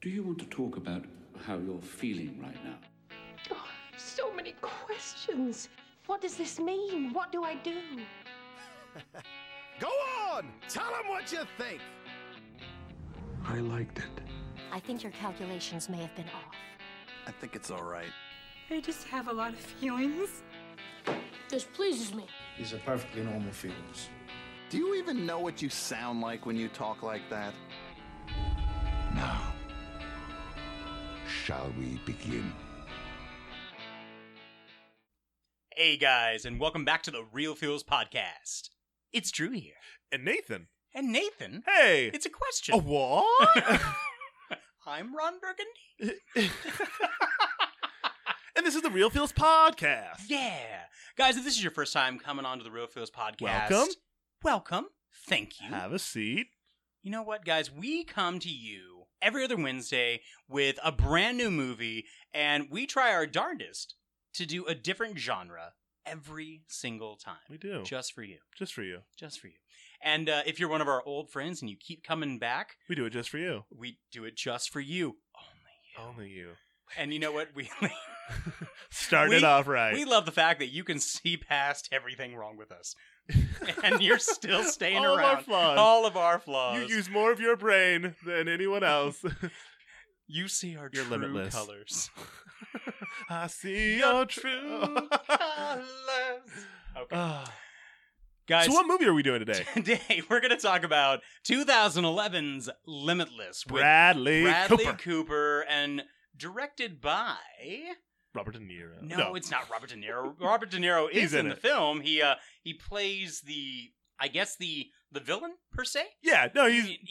Do you want to talk about how you're feeling right now? Oh, so many questions. What does this mean? What do I do? Go on! Tell them what you think! I liked it. I think your calculations may have been off. I think it's all right. I just have a lot of feelings. This pleases me. These are perfectly normal feelings. Do you even know what you sound like when you talk like that? Now, shall we begin? Hey guys, and welcome back to the Real Feels Podcast. It's Drew here. And Nathan. And Nathan? Hey! It's a question. A what? I'm Ron Burgundy. And this is the Real Feels Podcast. Yeah. Guys, if this is your first time coming on to the Real Feels Podcast, Welcome. Thank you. Have a seat. You know what, guys? We come to you every other Wednesday with a brand new movie, and we try our darndest to do a different genre every single time. We do. Just for you. Just for you. Just for you. And if you're one of our old friends and you keep coming back, we do it just for you. We do it just for you. Only you. And you know what? We started off right. We love the fact that you can see past everything wrong with us. And you're still staying all around. Of our flaws. All of our flaws. You use more of your brain than anyone else. You see our You're true limitless. colors. I see your true colors. Okay. Guys, so what movie are we doing today? Today, we're going to talk about 2011's Limitless. With Bradley Cooper. And directed by... Robert De Niro. No, it's not Robert De Niro. Robert De Niro is in the film. He plays the villain per se. Yeah, no,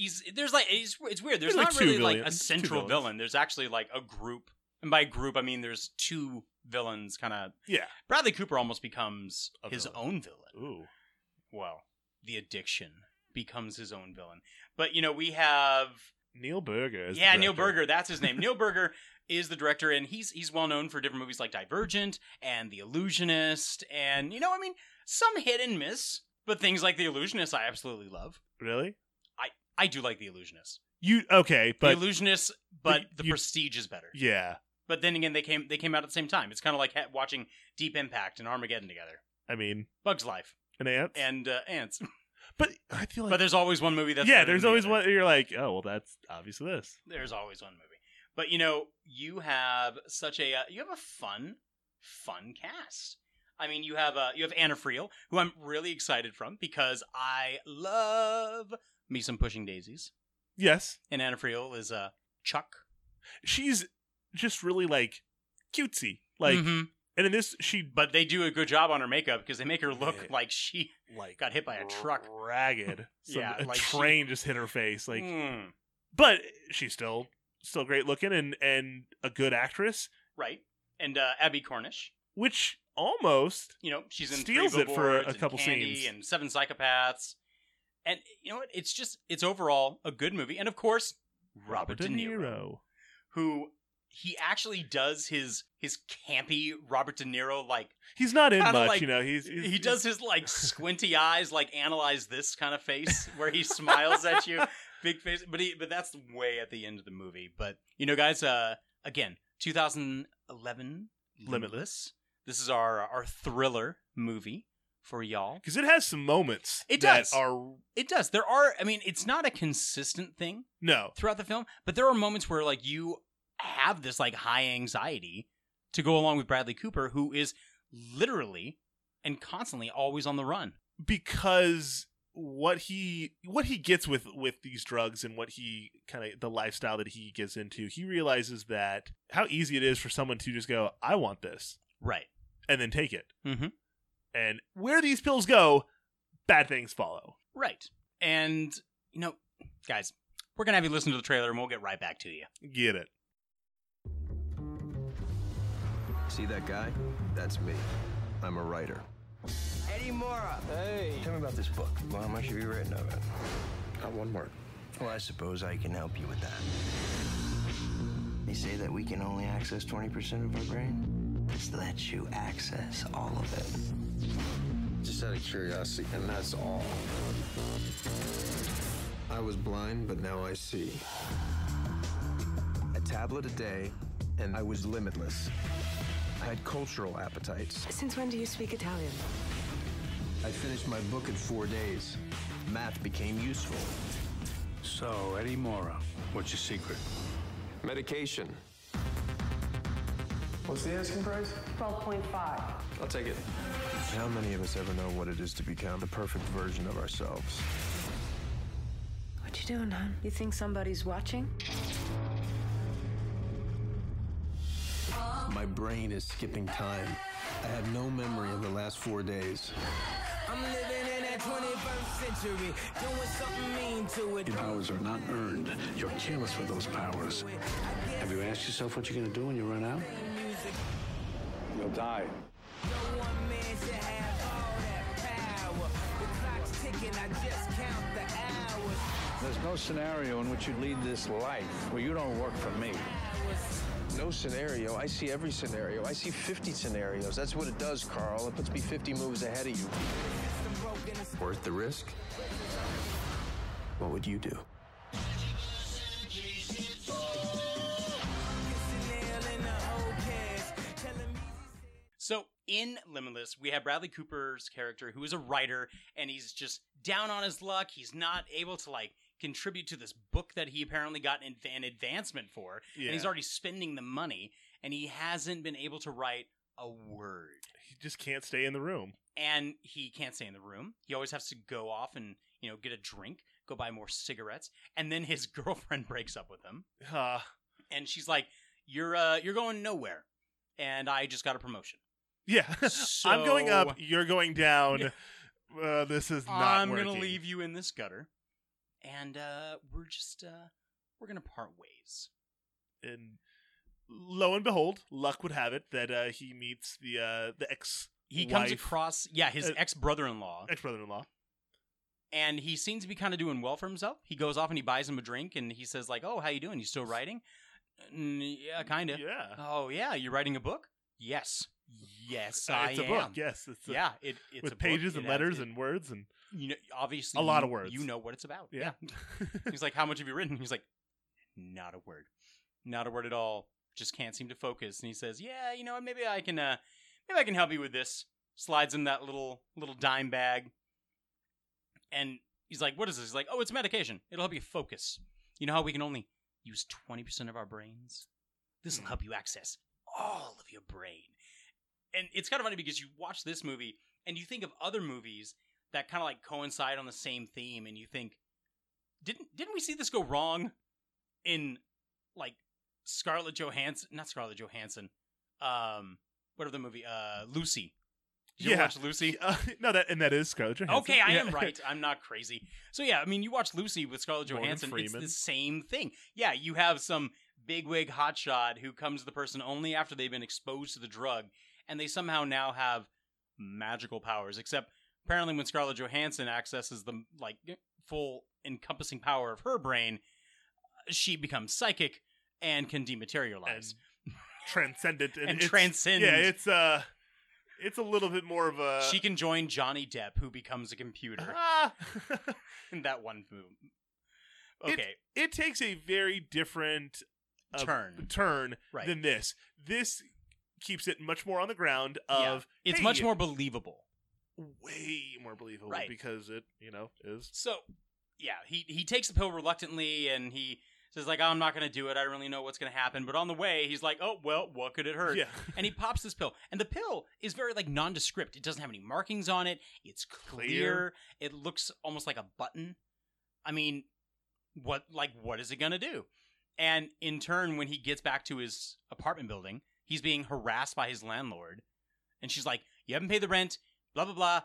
it's weird. There's not really like a central villain. There's actually like a group, and by group I mean there's two villains. Kind of. Yeah. Bradley Cooper almost becomes his own villain. Ooh. Well, the addiction becomes his own villain. But we have Neil Burger. Neil Burger. That's his name. Neil Burger is the director, and he's well known for different movies like Divergent and The Illusionist, and some hit and miss, but things like The Illusionist I absolutely love. Really? I do like The Illusionist. But The Illusionist, but The Prestige is better. Yeah. But then again, they came out at the same time. It's kind of like watching Deep Impact and Armageddon together. I mean, Bugs Life and Ants and Ants. But I feel like... But there's always one movie that's... Yeah, there's always one... You're like, oh, well, that's obviously this. There's always one movie. But, you have such a... you have a fun cast. I mean, you have Anna Friel, who I'm really excited from, because I love me some Pushing Daisies. Yes. And Anna Friel is Chuck. She's just really, cutesy. And in this, But they do a good job on her makeup because they make her look like she got hit by a truck. Ragged. A train just hit her face. Mm. But she's still great looking and a good actress. Right. And Abby Cornish. Which almost she's in steals it for a couple Candy scenes. And Seven Psychopaths. And you know what? It's overall a good movie. And of course, Robert De Niro. Who... He actually does his campy Robert De Niro he's not in much, he does his squinty eyes, analyze this kind of face where he smiles at you, big face. But that's way at the end of the movie. But guys, again, 2011 Limitless. This is our thriller movie for y'all because it has some moments. It does. There are. I mean, it's not a consistent thing. No, throughout the film, but there are moments where you have this high anxiety to go along with Bradley Cooper, who is literally and constantly always on the run because what he gets with these drugs and what he the lifestyle that he gets into, he realizes that how easy it is for someone to just go, I want this, right, and then take it. Mm-hmm. And where these pills go, bad things follow. Right. And guys, we're gonna have you listen to the trailer and we'll get right back to you. Get it. See that guy? That's me. I'm a writer. Eddie Mora. Hey. Tell me about this book. Well, how much have you written of it? Not one word. Well, I suppose I can help you with that. They say that we can only access 20% of our brain. This lets you access all of it. Just out of curiosity, and that's all. I was blind, but now I see. tablet a day, and I was limitless. I had cultural appetites. Since when do you speak Italian? I finished my book in 4 days. Math became useful. So, Eddie Mora, what's your secret? Medication. What's the asking price? 12.5. I'll take it. How many of us ever know what it is to become the perfect version of ourselves? What you doing, hon? You think somebody's watching? My brain is skipping time. I have no memory of the last 4 days. I'm living in that 21st century, doing something mean to it. Your powers are not earned. You're careless with those powers. Have you asked yourself what you're going to do when you run out? You'll die. No one man should have all that power. The clock's ticking, I just count the hours. There's no scenario in which you lead this life where you don't work for me. No scenario. I see every scenario. I see 50 scenarios. That's what it does, Carl. It puts me 50 moves ahead of you. Worth the risk? What would you do? So in Limitless, we have Bradley Cooper's character who is a writer, and he's just down on his luck. He's not able to contribute to this book that he apparently got an advancement for, and he's already spending the money, and he hasn't been able to write a word. He just can't stay in the room. And he can't stay in the room. He always has to go off and, get a drink, go buy more cigarettes, and then his girlfriend breaks up with him. And she's like, "You're going nowhere, and I just got a promotion." Yeah. So, I'm going up, you're going down. This is not I'm working. going to leave you in this gutter, and we're going to part ways. And lo and behold, luck would have it that he meets the ex. He comes across, his ex-brother-in-law. Ex-brother-in-law. And he seems to be kind of doing well for himself. He goes off and he buys him a drink, and he says, "Oh, how you doing? You still writing?" "Yeah, kind of." Yeah. "Oh, yeah? You writing a book?" "Yes. Yes, I am." It's a book, yes. It's it's with a pages book. and letters and words and... obviously, a lot of words. You know what it's about. Yeah. He's like, "How much have you written?" He's like, "Not a word. Not a word at all. Just can't seem to focus." And he says, "Yeah, you know what? Maybe I can help you with this." Slides him that little dime bag. And he's like, "What is this?" He's like, "Oh, it's medication. It'll help you focus. You know how we can only use 20% of our brains? This will help you access all of your brain." And it's kind of funny because you watch this movie and you think of other movies that kind of coincide on the same theme, and you think, didn't we see this go wrong in Scarlett Johansson? Not Scarlett Johansson. Whatever the movie, Lucy. Did you watch Lucy? No, that is Scarlett Johansson. Okay, I am right. I'm not crazy. So yeah, I mean, you watch Lucy with Scarlett Johansson. It's the same thing. Yeah, you have some bigwig hotshot who comes to the person only after they've been exposed to the drug, and they somehow now have magical powers. Except apparently, when Scarlett Johansson accesses the full encompassing power of her brain, she becomes psychic and can dematerialize, and transcendent, and transcend. Yeah, it's a little bit more of a... She can join Johnny Depp, who becomes a computer. In that one movie. Okay. It takes a very different turn right. than this. This keeps it much more on the ground of... Yeah. It's much more believable. Way more believable, right. Because it, is... So, yeah, he takes the pill reluctantly, and he says, I'm not going to do it. I don't really know what's going to happen. But on the way, he's like, oh, well, what could it hurt? Yeah. And he pops this pill. And the pill is very, nondescript. It doesn't have any markings on it. It's clear. It looks almost like a button. I mean, what is it going to do? And in turn, when he gets back to his apartment building, he's being harassed by his landlord. And she's like, you haven't paid the rent, blah, blah, blah.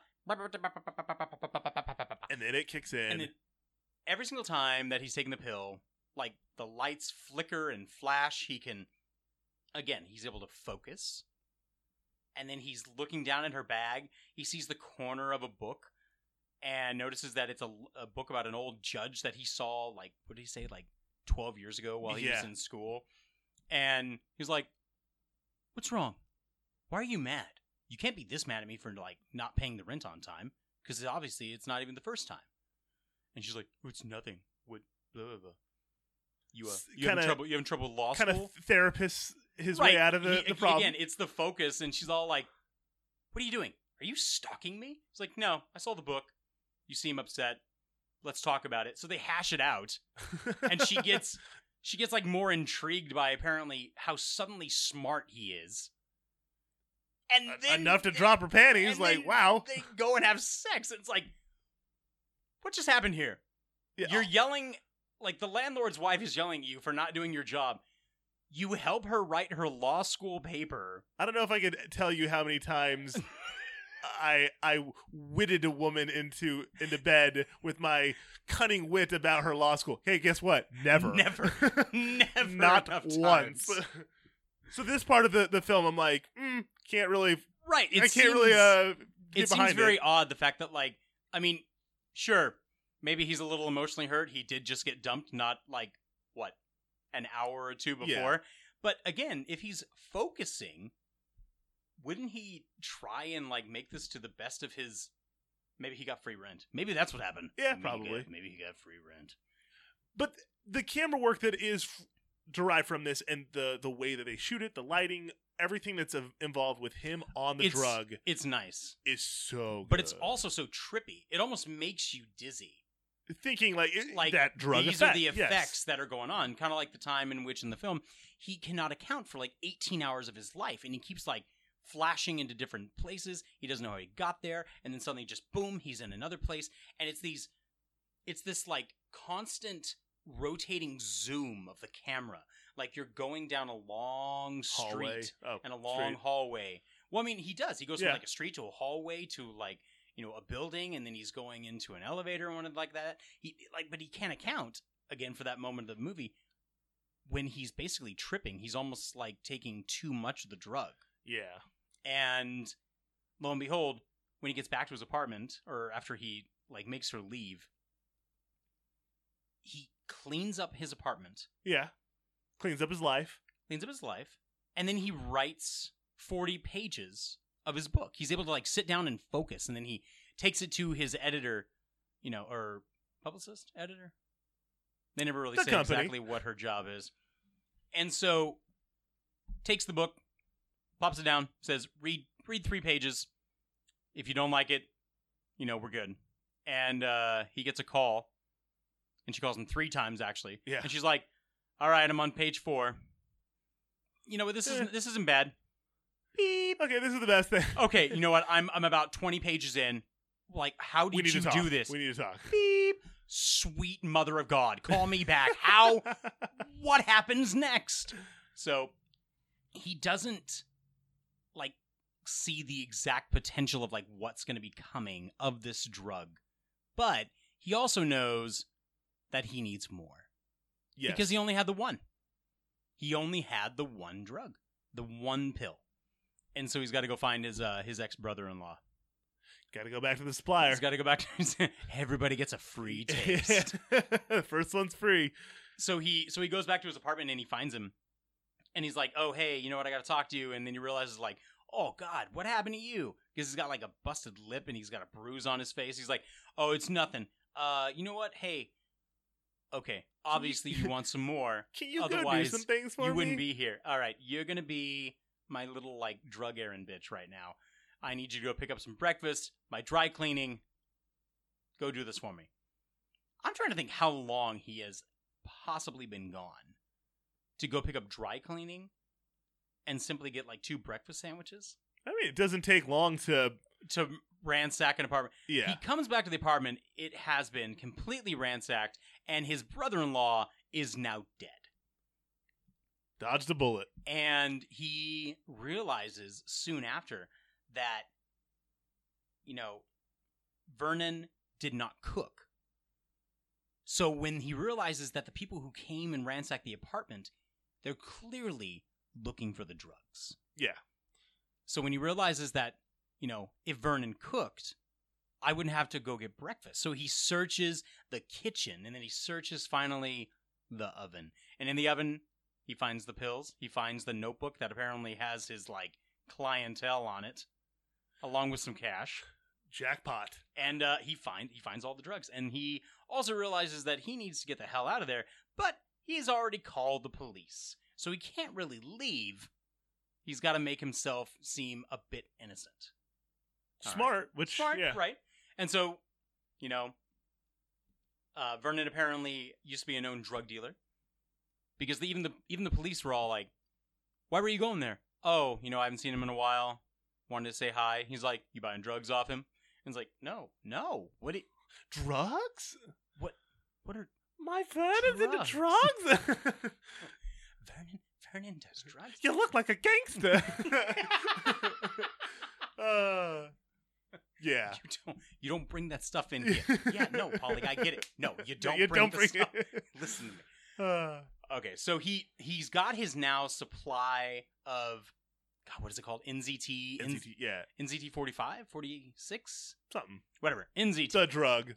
And then it kicks in. And then every single time that he's taking the pill... the lights flicker and flash, he's able to focus. And then he's looking down at her bag. He sees the corner of a book and notices that it's a book about an old judge that he saw, what did he say, 12 years ago while he was in school. And he's like, what's wrong? Why are you mad? You can't be this mad at me for, not paying the rent on time, because obviously it's not even the first time. And she's like, oh, it's nothing. What, blah, blah, blah. You having trouble with law kind school? of therapists his Right. way out of the problem. Again, it's the focus, and she's all like, "What are you doing? Are you stalking me?" He's like, "No, I saw the book. You seem upset. Let's talk about it." So they hash it out, and she gets like more intrigued by apparently how suddenly smart he is. And then enough to drop her panties. and Like, then wow. They go and have sex. It's like, what just happened here? Yeah. You're yelling, like the landlord's wife is yelling at you for not doing your job. You help her write her law school paper. I don't know if I could tell you how many times I witted a woman into bed with my cunning wit about her law school. Hey, guess what? Never. Never Not enough once. times. So this part of the film, I'm like, can't really. Right. I can't really get it behind seems very odd, the fact that, like, I mean, sure, maybe he's a little emotionally hurt. He did just get dumped, not like, what, an hour or two before. Yeah. But again, if he's focusing, wouldn't he try and, like, make this to the best of his... Maybe he got free rent. Maybe that's what happened. Yeah, Maybe probably. Maybe he got free rent. But the camera work that is derived from this, and the way that they shoot it, the lighting, everything that's involved with him on the drug, it's nice, is so good. But it's also so trippy. It almost makes you dizzy. Thinking like Like that drug these effect. are the yes. effects that are going on, kind of like the time in which in the film he cannot account for like 18 hours of his life, and he keeps like flashing into different places. He doesn't know how he got there, and then suddenly just boom, he's in another place, and it's this like constant rotating zoom of the camera, like you're going down a long street and a long hallway. Well, I mean, he does. He goes from like a street to a hallway to like, you know, a building, and then he's going into an elevator and one like that. But he can't account again for that moment of the movie when he's basically tripping. He's almost like taking too much of the drug. Yeah. And lo and behold, when he gets back to his apartment, or after he like makes her leave, he cleans up his apartment. Yeah. Cleans up his life. And then he writes 40 pages of his book. He's able to like sit down and focus, and then he takes it to his editor, you know, or publicist, editor. They never really say exactly what her job is. And so takes the book, pops it down, says, read 3 pages. If you don't like it, you know, we're good. And he gets a call, and she calls him 3 times actually. Yeah. And she's like, "All right, I'm on page 4. You know what? This isn't bad. Beep. Okay, this is the best thing. Okay, you know what? I'm about 20 pages in. Like, how did you do this? We need to talk. Beep. Sweet mother of God, call me back. How? What happens next? So he doesn't like see the exact potential of like what's going to be coming of this drug, but he also knows that he needs more. Yes. Because he only had the one. He only had the one drug, the one pill. And so he's got to go find his ex-brother-in-law. Got to go back to the supplier. He's got to go back to everybody gets a free taste. First one's free. So he goes back to his apartment and he finds him. And he's like, "Oh, hey, you know what? I got to talk to you." And then he realizes like, "Oh God, what happened to you?" Because he's got like a busted lip and he's got a bruise on his face. He's like, "Oh, it's nothing. You know what? Hey, okay, obviously you want some more. Can you Otherwise, go do some things for me? You wouldn't be here. All right, you're going to be my little like drug errand bitch right now. I need you to go pick up some breakfast, my dry cleaning. Go do this for me." I'm trying to think how long he has possibly been gone to go pick up dry cleaning and simply get like 2 breakfast sandwiches. I mean, it doesn't take long to ransack an apartment. Yeah. He comes back to the apartment. It has been completely ransacked, and his brother-in-law is now dead. Dodged a bullet. And he realizes soon after that, you know, Vernon did not cook. So when he realizes that the people who came and ransacked the apartment, they're clearly looking for the drugs. Yeah. So when he realizes that, you know, if Vernon cooked, I wouldn't have to go get breakfast. So he searches the kitchen, and then he searches finally the oven. And in the oven, he finds the pills. He finds the notebook that apparently has his, like, clientele on it, along with some cash. Jackpot. And he finds all the drugs. And he also realizes that he needs to get the hell out of there, but he's already called the police, so he can't really leave. He's got to make himself seem a bit innocent. Smart, yeah. Right? And so, you know, Vernon apparently used to be a known drug dealer, because even the police were all like, "Why were you going there?" "Oh, you know, I haven't seen him in a while. Wanted to say hi." He's like, "You buying drugs off him?" And it's like, "No. What? Drugs? What are my Vernon's into drugs?" Vernon does drugs. You look like a gangster. Yeah. You don't bring that stuff in here. Yeah, no, Polly, I get it. No, you don't bring the stuff. Listen to me. Okay, so he's got his now supply of, God, what is it called? NZT? Yeah. NZT 45? 46? Something. Whatever. NZT. The drug.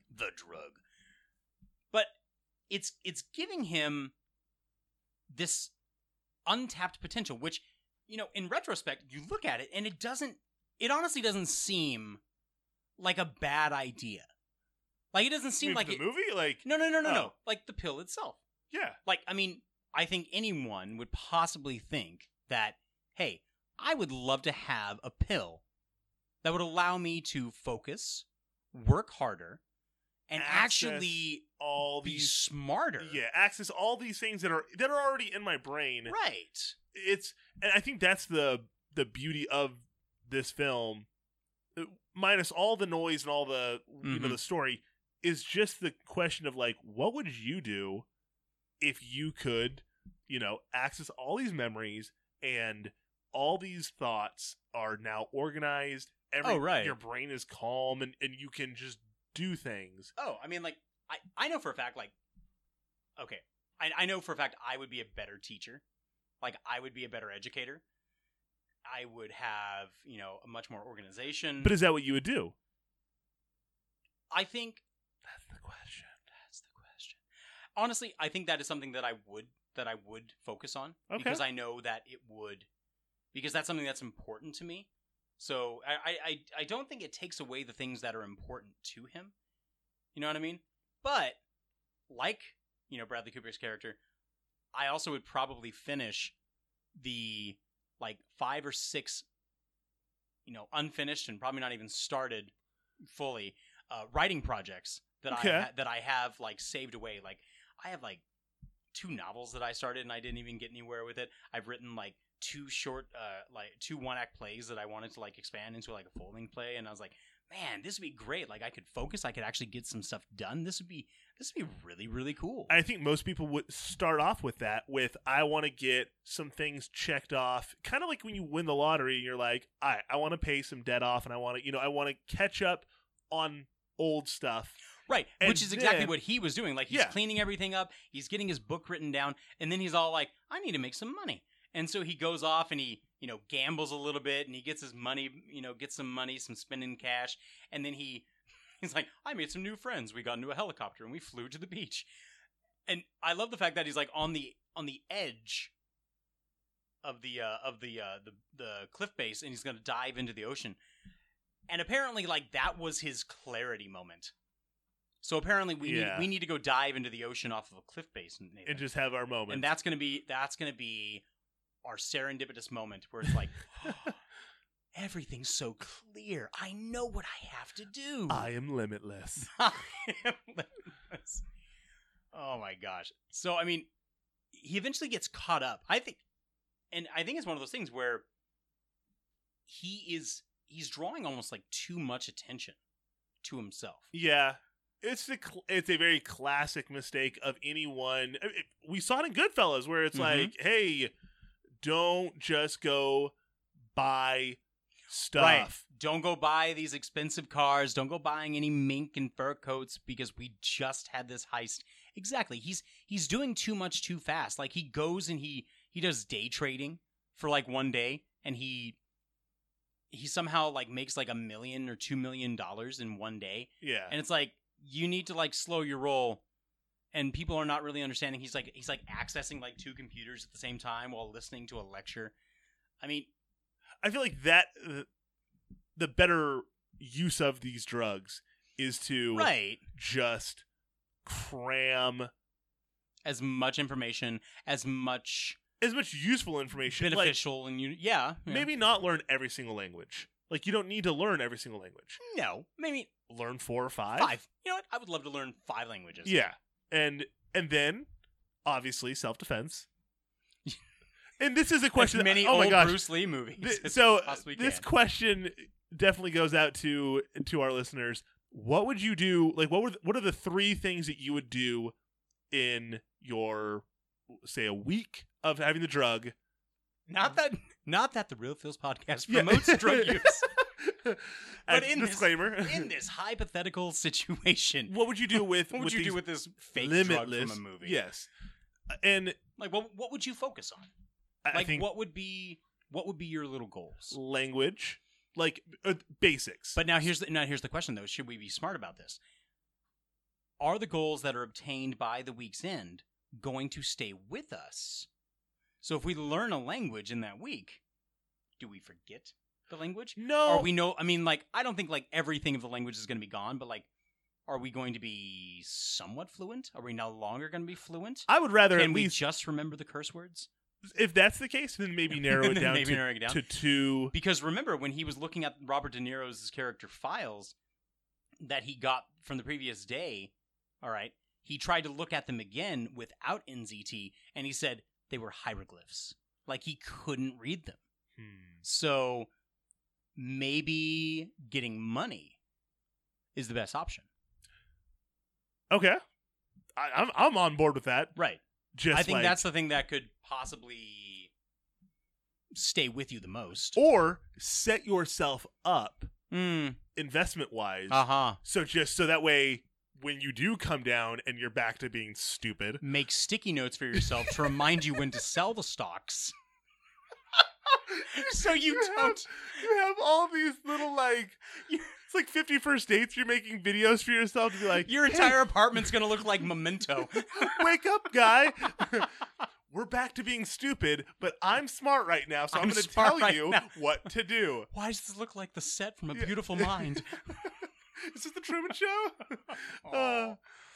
But it's giving him this untapped potential, which, you know, in retrospect, you look at it and it honestly doesn't seem like a bad idea. Like, it doesn't seem like the movie? Like, no. Like the pill itself. Yeah. Like, I mean, I think anyone would possibly think that, hey, I would love to have a pill that would allow me to focus, work harder, and actually be smarter. Yeah, access all these things that are already in my brain. Right. And I think that's the beauty of this film, minus all the noise and all the you know, the story, is just the question of, like, what would you do if you could, you know, access all these memories and all these thoughts are now organized. Your brain is calm and you can just do things. Oh, I mean, like, I know for a fact, like, okay, I know for a fact I would be a better teacher. Like, I would be a better educator. I would have, you know, a much more organization. But is that what you would do? I think that's the question. Honestly, I think that is something that I would focus on, because I know that because that's something that's important to me. So I don't think it takes away the things that are important to him. You know what I mean? But like, you know, Bradley Cooper's character, I also would probably finish the, like, 5 or 6, you know, unfinished and probably not even started fully writing projects that I have like saved away. Like, I have like 2 novels that I started and I didn't even get anywhere with it. I've written like 2 short, like 2 one-act plays that I wanted to like expand into like a folding play, and I was like, man, this would be great. Like, I could focus. I could actually get some stuff done. This would be really, really cool. I think most people would start off with that, I want to get some things checked off. Kind of like when you win the lottery and you're like, I want to pay some debt off, and I want to catch up on old stuff. Right, which is exactly what he was doing. Like, he's cleaning everything up. He's getting his book written down, and then he's all like, I need to make some money. And so he goes off and he, you know, gambles a little bit, and he gets his money, you know, gets some money, some spending cash, and then he's like, I made some new friends. We got into a helicopter and we flew to the beach. And I love the fact that he's like on the edge of the cliff base, and he's going to dive into the ocean. And apparently, like, that was his clarity moment. So apparently we need to go dive into the ocean off of a cliff base, Nathan, and just have our moment. And that's gonna be our serendipitous moment where it's like, oh, everything's so clear. I know what I have to do. I am limitless. I am limitless. Oh my gosh. So I mean, he eventually gets caught up. I think it's one of those things where he's drawing almost like too much attention to himself. Yeah. It's a very classic mistake of anyone. We saw it in Goodfellas, where it's like, hey, don't just go buy stuff. Right. Don't go buy these expensive cars. Don't go buying any mink and fur coats because we just had this heist. Exactly. He's doing too much too fast. Like, he goes and he does day trading for like one day, and he somehow like makes like $1 million or $2 million in one day. Yeah. And it's like, you need to like slow your roll, and people are not really understanding. He's like accessing like 2 computers at the same time while listening to a lecture. I mean, I feel like that the better use of these drugs is to just cram as much information, as much useful information, beneficial, and maybe not learn every single language. Like, you don't need to learn every single language. No, maybe learn 4 or 5. 5. You know what? I would love to learn 5 languages. Yeah, and then obviously self-defense. And this is a question. As many oh my old gosh. Bruce Lee movies. So this question definitely goes out to our listeners. What would you do? Like, what are the 3 things that you would do in your, say, a week of having the drug? Not that the Real Feels podcast promotes drug use. But in disclaimer, in this hypothetical situation, what would you do with what would you do with this fake limitless drug from a movie? Yes, and like what would you focus on? I think what would be your little goals? Language, like basics. But now here's the question though: should we be smart about this? Are the goals that are obtained by the week's end going to stay with us? So if we learn a language in that week, do we forget the language? No. Or we know, I mean, like, I don't think, like, everything of the language is going to be gone, but, like, are we going to be somewhat fluent? Are we no longer going to be fluent? I would rather Can at we least just remember the curse words? If that's the case, then maybe narrow it down to 2. Because remember, when he was looking at Robert De Niro's character files that he got from the previous day, all right, he tried to look at them again without NZT, and he said they were hieroglyphs. Like, he couldn't read them. So maybe getting money is the best option. Okay. I'm on board with that. Right. I think that's the thing that could possibly stay with you the most. Or set yourself up investment-wise. So that way, when you do come down and you're back to being stupid, make sticky notes for yourself to remind you when to sell the stocks. So you have all these little, like, it's like 50 First Dates. You're making videos for yourself to be like, your entire apartment's gonna look like Memento. Wake up, guy. We're back to being stupid, but I'm smart right now, so I'm going to tell you what to do. Why does this look like the set from A Beautiful Mind? Is this the Truman Show?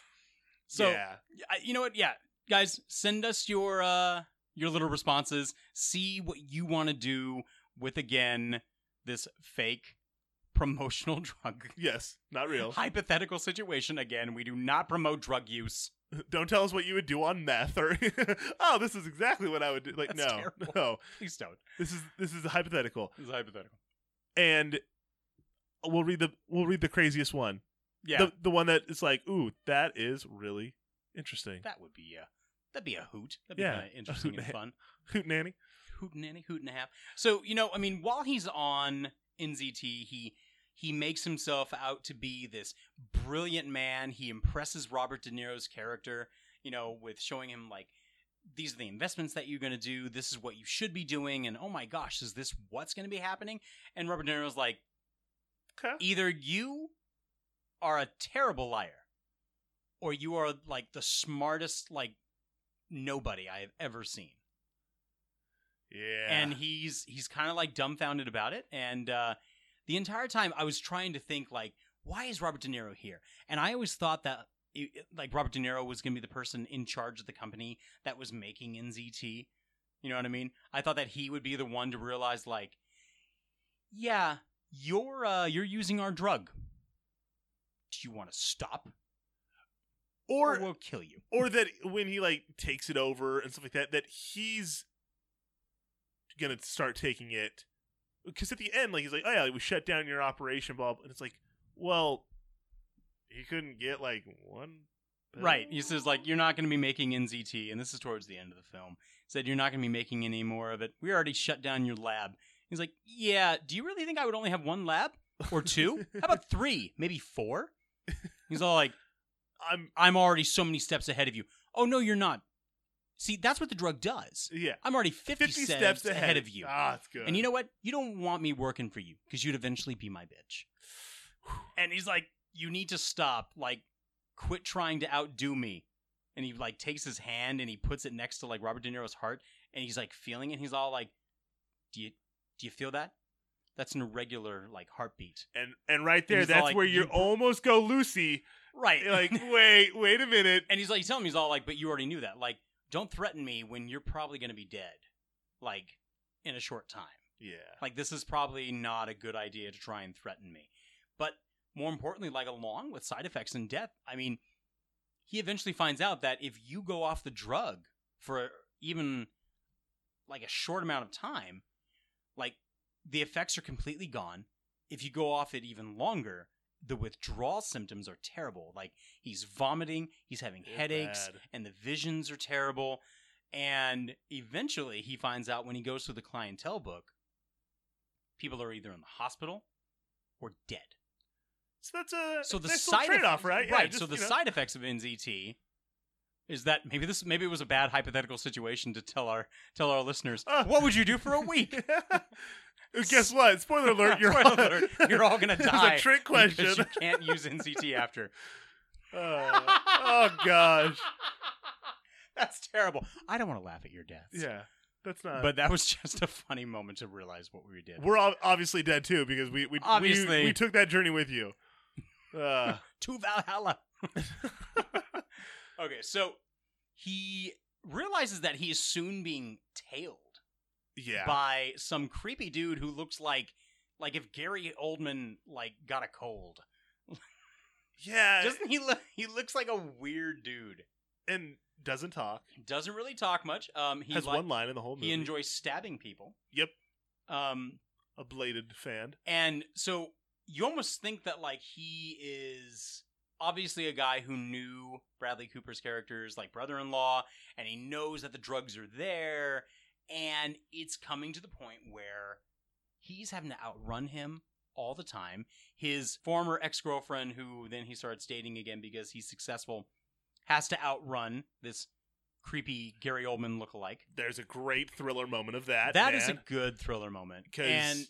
You know what? Yeah, guys, send us your little responses. See what you want to do with, again, this fake promotional drug. Yes, not real. Hypothetical situation. Again, we do not promote drug use. Don't tell us what you would do on meth, or oh, this is exactly what I would do. Like, That's no, terrible. no, please don't. This is a hypothetical. This is hypothetical. And we'll read the craziest one. Yeah, the one that is like, ooh, that is really interesting. That'd be a hoot. That'd be kind of interesting and fun. Hoot nanny. Hoot nanny, hoot and a half. So, I mean, while he's on NZT, he makes himself out to be this brilliant man. He impresses Robert De Niro's character, with showing him, like, these are the investments that you're going to do. This is what you should be doing. And, oh my gosh, is this what's going to be happening? And Robert De Niro's like, okay. Either you are a terrible liar, or you are, like, the smartest, like, nobody I have ever seen. Yeah. And he's kind of, like, dumbfounded about it. And the entire time I was trying to think, like, why is Robert De Niro here? And I always thought that, Robert De Niro was going to be the person in charge of the company that was making NZT. You know what I mean? I thought that he would be the one to realize, like, yeah, you're using our drug. Do you want to stop? Or we'll kill you. Or that when he, like, takes it over and stuff like that, that he's going to start taking it. Because at the end, like, he's like, oh yeah, we shut down your operation, blah, blah. And it's like, well, he couldn't get, like, one bill? Right. He says, like, you're not going to be making NZT, and this is towards the end of the film. He said, you're not going to be making any more of it. We already shut down your lab. He's like, yeah, do you really think I would only have one lab? Or 2? How about 3? Maybe 4? He's all like, I'm already so many steps ahead of you. Oh, no, you're not. See, that's what the drug does. Yeah. I'm already 50 steps ahead of you. Ah, that's good. And you know what? You don't want me working for you, because you'd eventually be my bitch. And he's like, you need to stop. Like, quit trying to outdo me. And he, like, takes his hand and he puts it next to, like, Robert De Niro's heart. And he's, like, feeling it. He's all like, do you feel that? That's an irregular like heartbeat. And right there, he's all that's like, where you almost go Lucy. Right. You're like, wait a minute. And he's telling me, he's all like, but you already knew that. Like, don't threaten me when you're probably going to be dead, like, in a short time. Yeah. Like, this is probably not a good idea to try and threaten me. But more importantly, like, along with side effects and death, I mean, he eventually finds out that if you go off the drug for even, like, a short amount of time, like, the effects are completely gone. If you go off it even longer, the withdrawal symptoms are terrible. Like, he's vomiting, he's having headaches, and the visions are terrible. And eventually, he finds out when he goes through the clientele book, people are either in the hospital or dead. So that's a the nice side trade-off, right? Yeah, right. just, So the side effects of NZT is that maybe it was a bad hypothetical situation to tell our listeners. What would you do for a week? Guess what? Spoiler alert! You're You're all gonna die. It was a trick question. Because you can't use NZT after. Oh gosh, that's terrible. I don't want to laugh at your deaths. Yeah, that's not. But that was just a funny moment to realize what we did. We're obviously dead too because we took that journey with you. To Valhalla. Okay, so he realizes that he is soon being tailed. Yeah. By some creepy dude who looks like if Gary Oldman like got a cold. Yeah. Doesn't he look? He looks like a weird dude. And doesn't talk. Doesn't really talk much. He has one line in the whole movie. He enjoys stabbing people. Yep. A bladed fan. And so you almost think that like he is obviously a guy who knew Bradley Cooper's character's like brother-in-law, and he knows that the drugs are there. And it's coming to the point where he's having to outrun him all the time. His former ex-girlfriend, who then he starts dating again because he's successful, has to outrun this creepy Gary Oldman lookalike. There's a great thriller moment of that. That is a good thriller moment. 'Cause... And,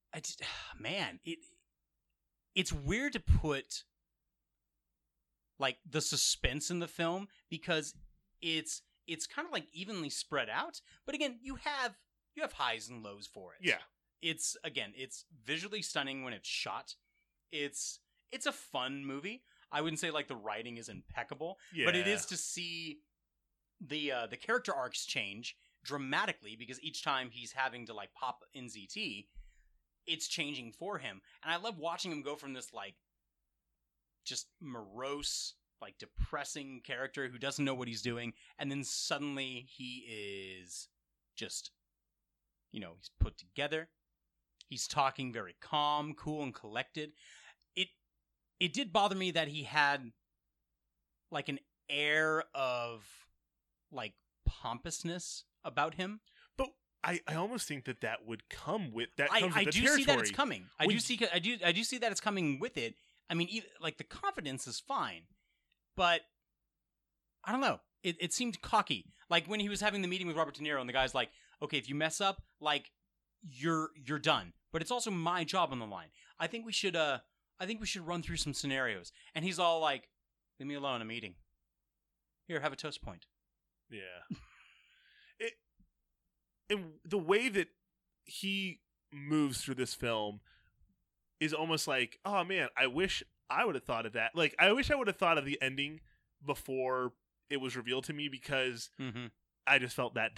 it's weird to put, like, the suspense in the film because it's kind of like evenly spread out, but again, you have highs and lows for it. Yeah. It's visually stunning when it's shot. It's a fun movie. I wouldn't say like the writing is impeccable, but it is to see the character arcs change dramatically because each time he's having to like pop NZT, it's changing for him. And I love watching him go from this like just morose, like depressing character who doesn't know what he's doing, and then suddenly he is just, he's put together. He's talking very calm, cool, and collected. It did bother me that he had like an air of like pompousness about him. But I almost think that would come with that. Comes I with the do territory. see that it's coming. I do see that it's coming with it. I mean, like the confidence is fine. But I don't know. It seemed cocky. Like when he was having the meeting with Robert De Niro, and the guy's like, "Okay, if you mess up, like you're done. But it's also my job on the line. I think we should run through some scenarios." And he's all like, "Leave me alone. I'm eating. Here, have a toast point." Yeah. And the way that he moves through this film is almost like, oh man, I wish I would have thought of that. Like, I wish I would have thought of the ending before it was revealed to me because I just felt that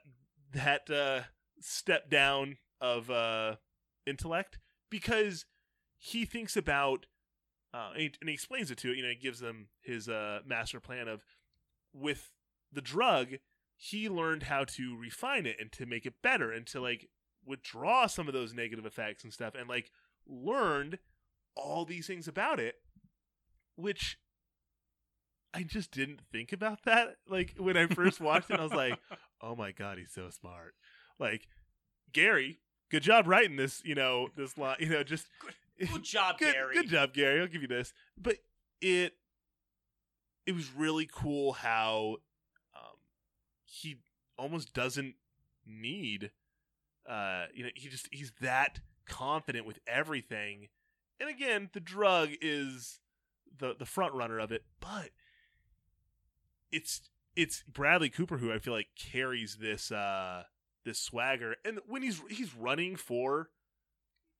step down of intellect because he thinks about and he explains it to it. He gives them his master plan of with the drug. He learned how to refine it and to make it better and to like withdraw some of those negative effects and stuff and like learned all these things about it, which I just didn't think about that. Like when I first watched it, I was like, oh my God, he's so smart. Like Gary, good job writing this, this line, just good job, Gary. Good job, Gary. I'll give you this. But it was really cool how he almost doesn't need he's that confident with everything. And again, the drug is the front runner of it, but it's Bradley Cooper who I feel like carries this this swagger. And when he's running for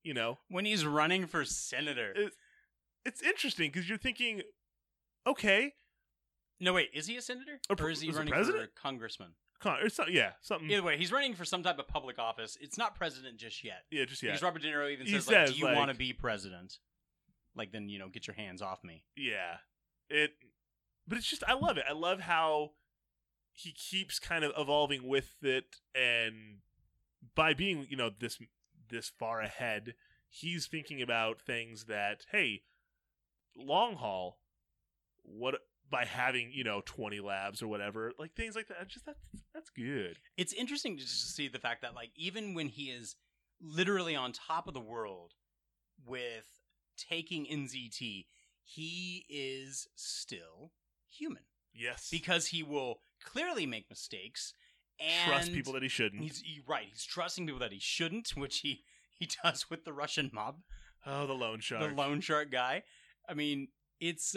you know, when he's running for senator. It's interesting because you're thinking, okay. No, wait, is he a senator? Or is he running for congressman? Or something. Either way, he's running for some type of public office. It's not president just yet. Yeah, just yet. Because Robert De Niro even says, like, do you want to be president? Like, then, you know, get your hands off me. Yeah. But it's just, I love it. I love how he keeps kind of evolving with it, and by being, you know, this far ahead, he's thinking about things that, hey, long haul, what by having, you know, 20 labs or whatever, like things like that. Just that's good. It's interesting to just see the fact that, like, even when he is literally on top of the world with taking NZT, he is still human. Yes. Because he will clearly make mistakes and trust people that he shouldn't. He's trusting people that he shouldn't, which he does with the Russian mob. Oh, the loan shark. The loan shark guy. I mean, it's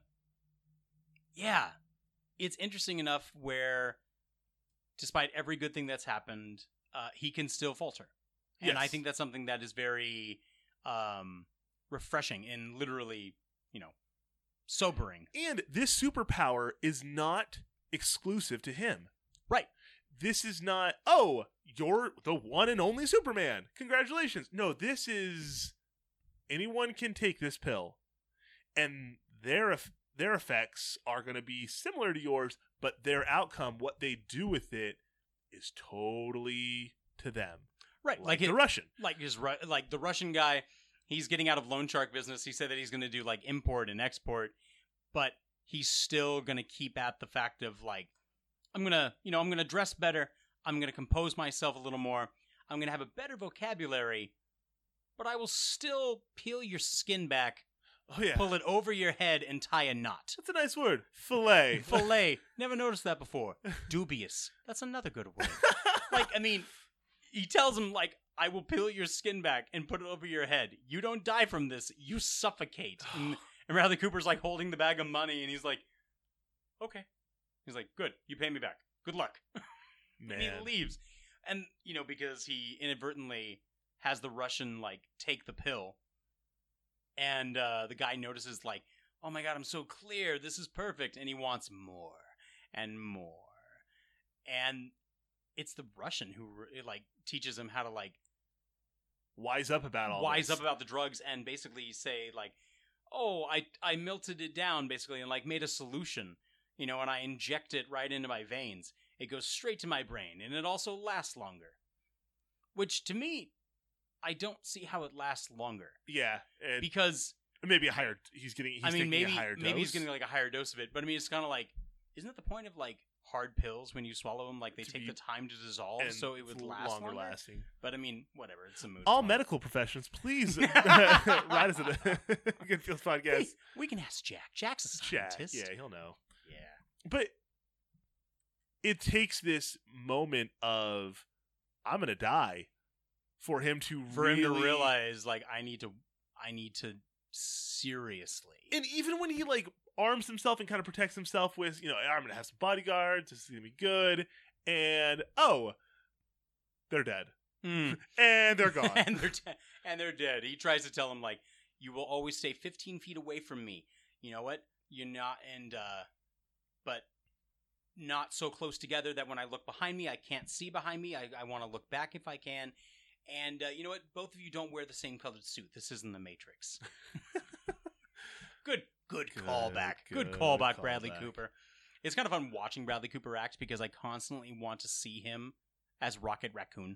it's interesting enough where despite every good thing that's happened, he can still falter. And I think that's something that is very refreshing and literally, you know, sobering. And this superpower is not exclusive to him. Right. This is not, oh, you're the one and only Superman. Congratulations. No, this is anyone can take this pill. And their effects are going to be similar to yours, but their outcome, what they do with it, is totally to them. Right. Like the Russian. Like the Russian guy, he's getting out of loan shark business. He said that he's going to do like import and export, but he's still going to keep at the fact of like, I'm going to dress better. I'm going to compose myself a little more. I'm going to have a better vocabulary, but I will still peel your skin back. Oh, yeah. Pull it over your head and tie a knot. That's a nice word. Fillet. Fillet. Never noticed that before. Dubious. That's another good word. Like, I mean, he tells him, like, I will peel your skin back and put it over your head. You don't die from this. You suffocate. And Bradley Cooper's, like, holding the bag of money, and he's like, okay. He's like, good. You pay me back. Good luck. Man. And he leaves. And, you know, because he inadvertently has the Russian, like, take the pill. And the guy notices, like, oh my God, I'm so clear. This is perfect. And he wants more and more. And it's the Russian who, like, teaches him how to, like, wise up about all wise this. up about the drugs and basically say, like, oh, I melted it down, basically, and, like, made a solution, you know, and I inject it right into my veins. It goes straight to my brain, and it also lasts longer. Which, to me, I don't see how it lasts longer. Yeah, because maybe a higher. He's taking a higher dose. Maybe he's getting like a higher dose of it. But I mean, it's kind of like, isn't it the point of like hard pills when you swallow them? Like they take the time to dissolve, so it would last longer. Lasting. But I mean, whatever. It's a mood. All medical professions, please write us at the Good Feels podcast. Hey, we can ask Jack. Jack's a scientist. Yeah, he'll know. Yeah, but it takes this moment of I'm gonna die. For him to realize, like, I need to seriously. And even when he, like, arms himself and kind of protects himself with, you know, I'm going to have some bodyguards, this is going to be good, and, oh, they're dead. And they're gone. and they're dead. He tries to tell him, like, you will always stay 15 feet away from me. You know what? You're not, but not so close together that when I look behind me, I can't see behind me. I want to look back if I can. And you know what? Both of you don't wear the same colored suit. This isn't the Matrix. Good callback. Good callback, Bradley Cooper. It's kind of fun watching Bradley Cooper act because I constantly want to see him as Rocket Raccoon.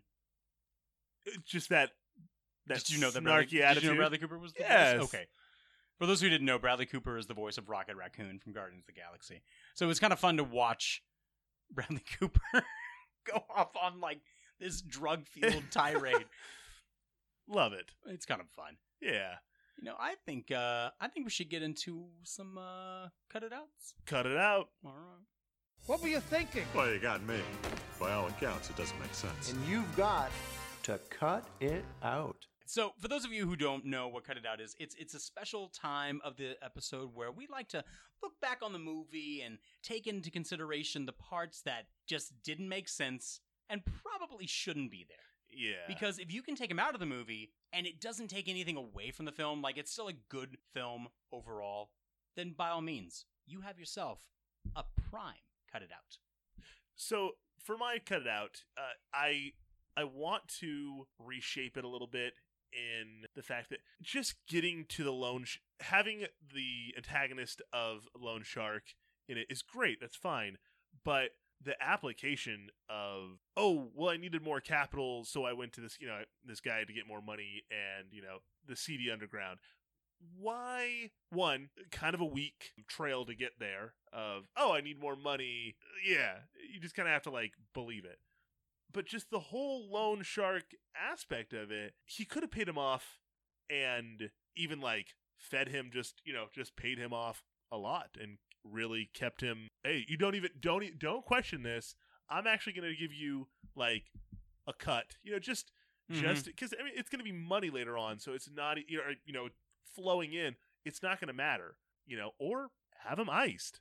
Just that did you know that snarky attitude? Did you know Bradley Cooper was the voice? Okay. For those who didn't know, Bradley Cooper is the voice of Rocket Raccoon from Guardians of the Galaxy. So it was kind of fun to watch Bradley Cooper go off on, like, this drug-fueled tirade. Love it. It's kind of fun. Yeah. You know, I think we should get into some cut it outs. Cut it out. All right. What were you thinking? Well, you got me. By all accounts, it doesn't make sense. And you've got to cut it out. So, for those of you who don't know what Cut It Out is, it's a special time of the episode where we like to look back on the movie and take into consideration the parts that just didn't make sense and probably shouldn't be there. Yeah. Because if you can take him out of the movie and it doesn't take anything away from the film, like it's still a good film overall, then by all means, you have yourself a prime cut it out. So for my cut it out, I want to reshape it a little bit in the fact that just getting to the having the antagonist of Lone Shark in it is great. That's fine. But the application of, oh, well, I needed more capital, so I went to this guy to get more money and, the seedy underground. Why, one, kind of a weak trail to get there of, oh, I need more money. Yeah, you just kind of have to, believe it. But just the whole Lone Shark aspect of it, he could have paid him off and even, fed him just paid him off a lot and really kept him, hey, you don't question this. I'm actually going to give you, a cut. Just because, it's going to be money later on, so it's not, flowing in, it's not going to matter, or have him iced.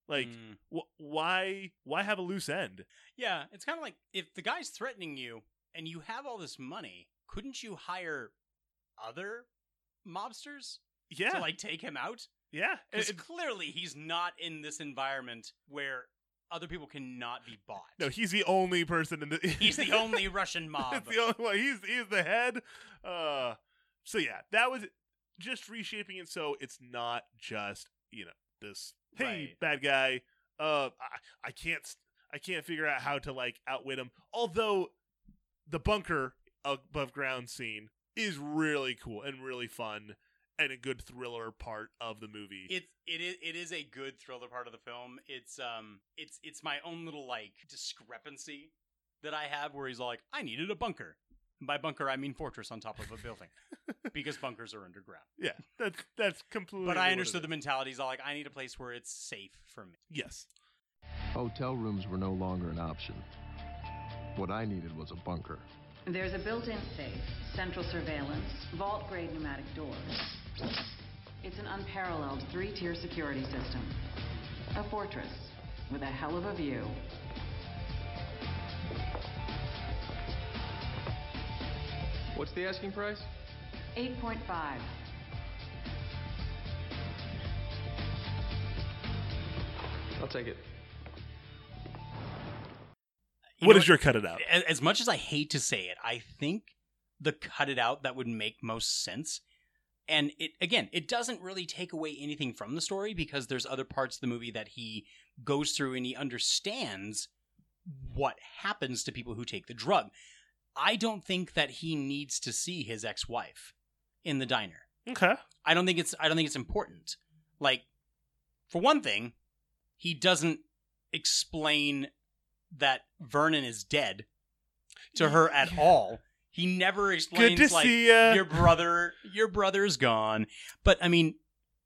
Why have a loose end? Yeah, it's kind of like, if the guy's threatening you and you have all this money, couldn't you hire other mobsters to take him out? Yeah. Because clearly he's not in this environment where other people cannot be bought. No, he's the only person in the... He's the only Russian mob. It's the only one. He's the head. So yeah, that was just reshaping it so it's not just, this, hey, bad guy, I can't figure out how to outwit him. Although the bunker above ground scene is really cool and really fun and a good thriller part of the movie. It is a good thriller part of the film. It's my own little discrepancy that I have where he's like, I needed a bunker. And by bunker I mean fortress on top of a building. Because bunkers are underground. Yeah, that's completely. But I understood the mentality. He's like, I need a place where it's safe for me. Yes. Hotel rooms were no longer an option. What I needed was a bunker. There's a built-in safe, central surveillance, vault-grade pneumatic doors. It's an unparalleled 3-tier security system. A fortress with a hell of a view. What's the asking price? 8.5. I'll take it. What is your cut it out? As much as I hate to say it, I think the cut it out that would make most sense. And it doesn't really take away anything from the story because there's other parts of the movie that he goes through and he understands what happens to people who take the drug. I don't think that he needs to see his ex-wife in the diner. Okay. I don't think it's important. For one thing, he doesn't explain that Vernon is dead to her at all. He never explains Good to see ya. your brother's gone. But I mean,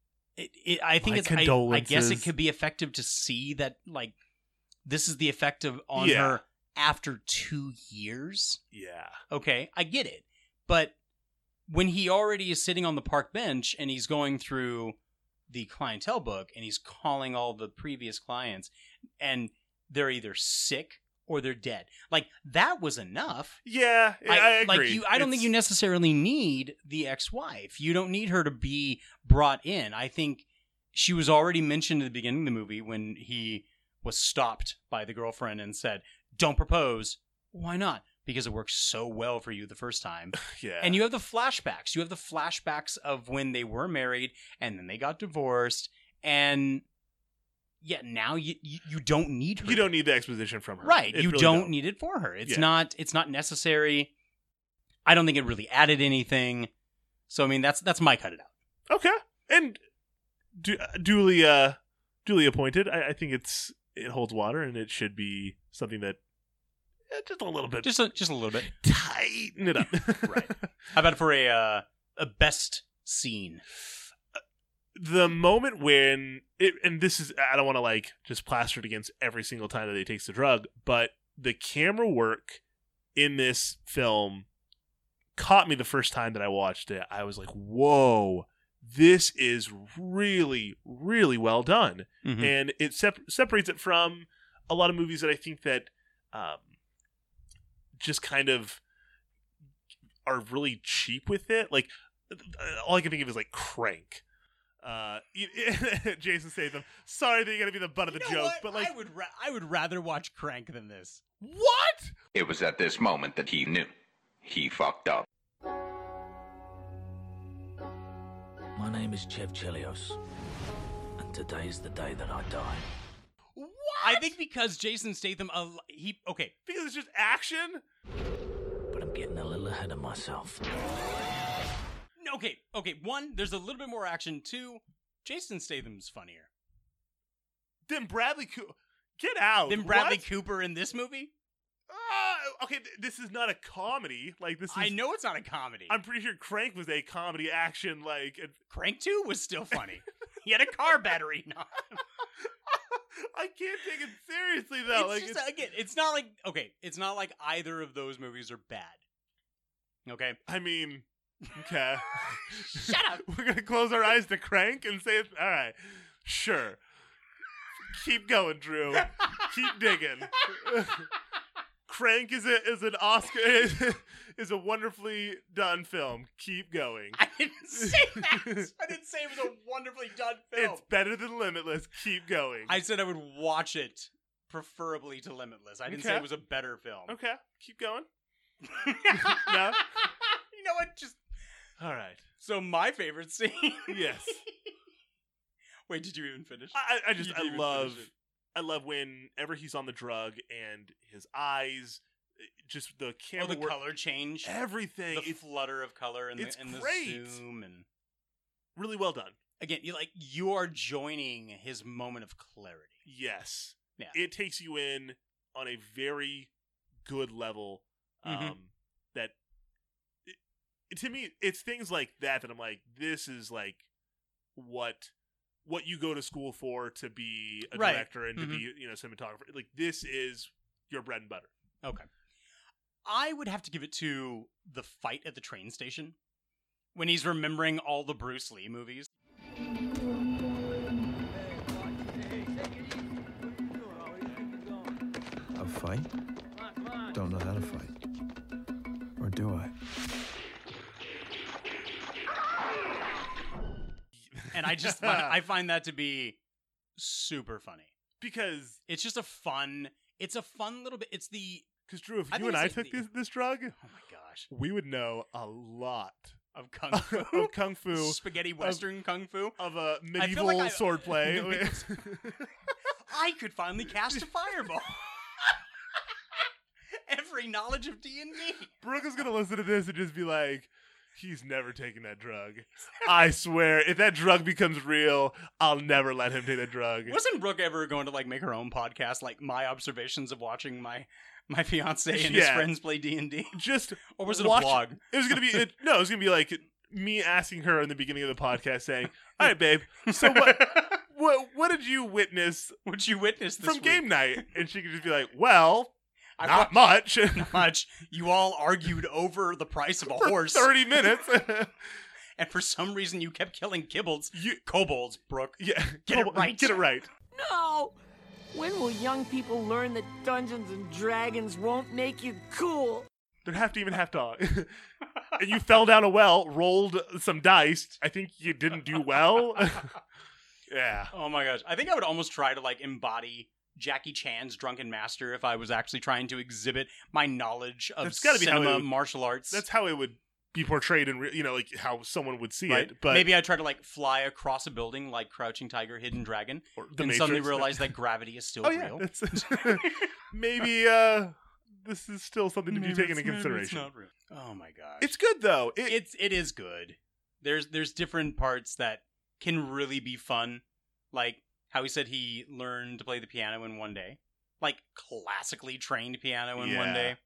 I think I guess it could be effective to see that this is the effect on her after 2 years. Yeah. Okay, I get it. But when he already is sitting on the park bench and he's going through the clientele book and he's calling all the previous clients and they're either sick or they're dead. That was enough. Yeah, I agree. I don't think you necessarily need the ex-wife. You don't need her to be brought in. I think she was already mentioned at the beginning of the movie when he was stopped by the girlfriend and said, don't propose. Why not? Because it worked so well for you the first time. Yeah. And you have the flashbacks. You have the flashbacks of when they were married and then they got divorced. And yeah, now you don't need her. You don't need the exposition from her. Right. You really don't need it for her. It's not necessary. I don't think it really added anything. So I mean that's my cut it out. Okay. And duly appointed. I think it holds water and it should be something that just a little bit. Just a little bit. Tighten it up. Right. How about for a best scene? The moment when and this is, I don't want to just plaster it against every single time that he takes the drug, but the camera work in this film caught me the first time that I watched it. I was like, whoa, this is really, really well done. Mm-hmm. And it separates it from a lot of movies that I think that just kind of are really cheap with it. Like, all I can think of is like Crank. Jason Statham. Sorry that you're gonna be the butt of the joke, but like, I would rather watch Crank than this. What? It was at this moment that he knew. He fucked up. My name is Chev Chelios, and today is the day that I die. What? I think because Jason Statham, because it's just action. But I'm getting a little ahead of myself. Okay. One, there's a little bit more action. Two, Jason Statham's funnier. Then Bradley Cooper. Get out. Then Bradley Cooper in this movie? Okay, this is not a comedy. Like this is, I know it's not a comedy. I'm pretty sure Crank was a comedy action. Like Crank 2 was still funny. He had a car battery knob. I can't take it seriously though. It's not like either of those movies are bad. Okay? I mean, okay. Shut up. We're gonna close our eyes to Crank and say, all right, sure. Keep going, Drew. Keep digging. Crank is an Oscar is a wonderfully done film. Keep going. I didn't say that. I didn't say it was a wonderfully done film. It's better than Limitless. Keep going. I said I would watch it, preferably to Limitless. I didn't say it was a better film. Okay, keep going. No? You know what? Just all right. So my favorite scene. Yes. Wait, did you even finish? I love whenever he's on the drug and his eyes, just the camera the color change, everything, the flutter of color, and it's the great. zoom, and really well done. Again, you are joining his moment of clarity. Yes, yeah. It takes you in on a very good level. That to me, it's things like that I'm like, this is like what you go to school for, to be a director and to be, cinematographer. Like, this is your bread and butter. Okay. I would have to give it to the fight at the train station when he's remembering all the Bruce Lee movies. A fight? Don't know how to fight. Or do I? And I find that to be super funny. Because it's just a fun little bit. It's the... Because, Drew, if you and I took this drug... Oh my gosh. We would know a lot. Of Kung Fu. Of Kung Fu. Spaghetti Western Kung Fu. Of a medieval swordplay. I could finally cast a fireball. Every knowledge of D&D. Brooke is going to listen to this and just be like... He's never taken that drug. I swear, if that drug becomes real, I'll never let him take that drug. Wasn't Brooke ever going to make her own podcast, like my observations of watching my fiance and his friends play D&D? Or was it a blog? It was gonna be it was gonna be like me asking her in the beginning of the podcast, saying, "All right, babe, so what did you witness? What did you witness this from week? Game night?" And she could just be like, "Well." Not much. Not much. You all argued over the price of a horse. 30 minutes. And for some reason you kept killing kobolds, Brooke. Yeah. Get it right. Get it right. No! When will young people learn that Dungeons and Dragons won't make you cool? There have to even have to. And you fell down a well, rolled some dice. I think you didn't do well. Yeah. Oh my gosh. I think I would almost try to embody Jackie Chan's Drunken Master if I was actually trying to exhibit my knowledge of cinema, martial arts. That's how it would be portrayed in, how someone would see it. But maybe I try to fly across a building like Crouching Tiger, Hidden Dragon, or the and Matrix. Suddenly realize that gravity is still real. Maybe this is still something to be taken into consideration. It's not real. Oh my gosh, it's good though. It is good. There's different parts that can really be fun, like how he said he learned to play the piano in one day. Classically trained piano in one day.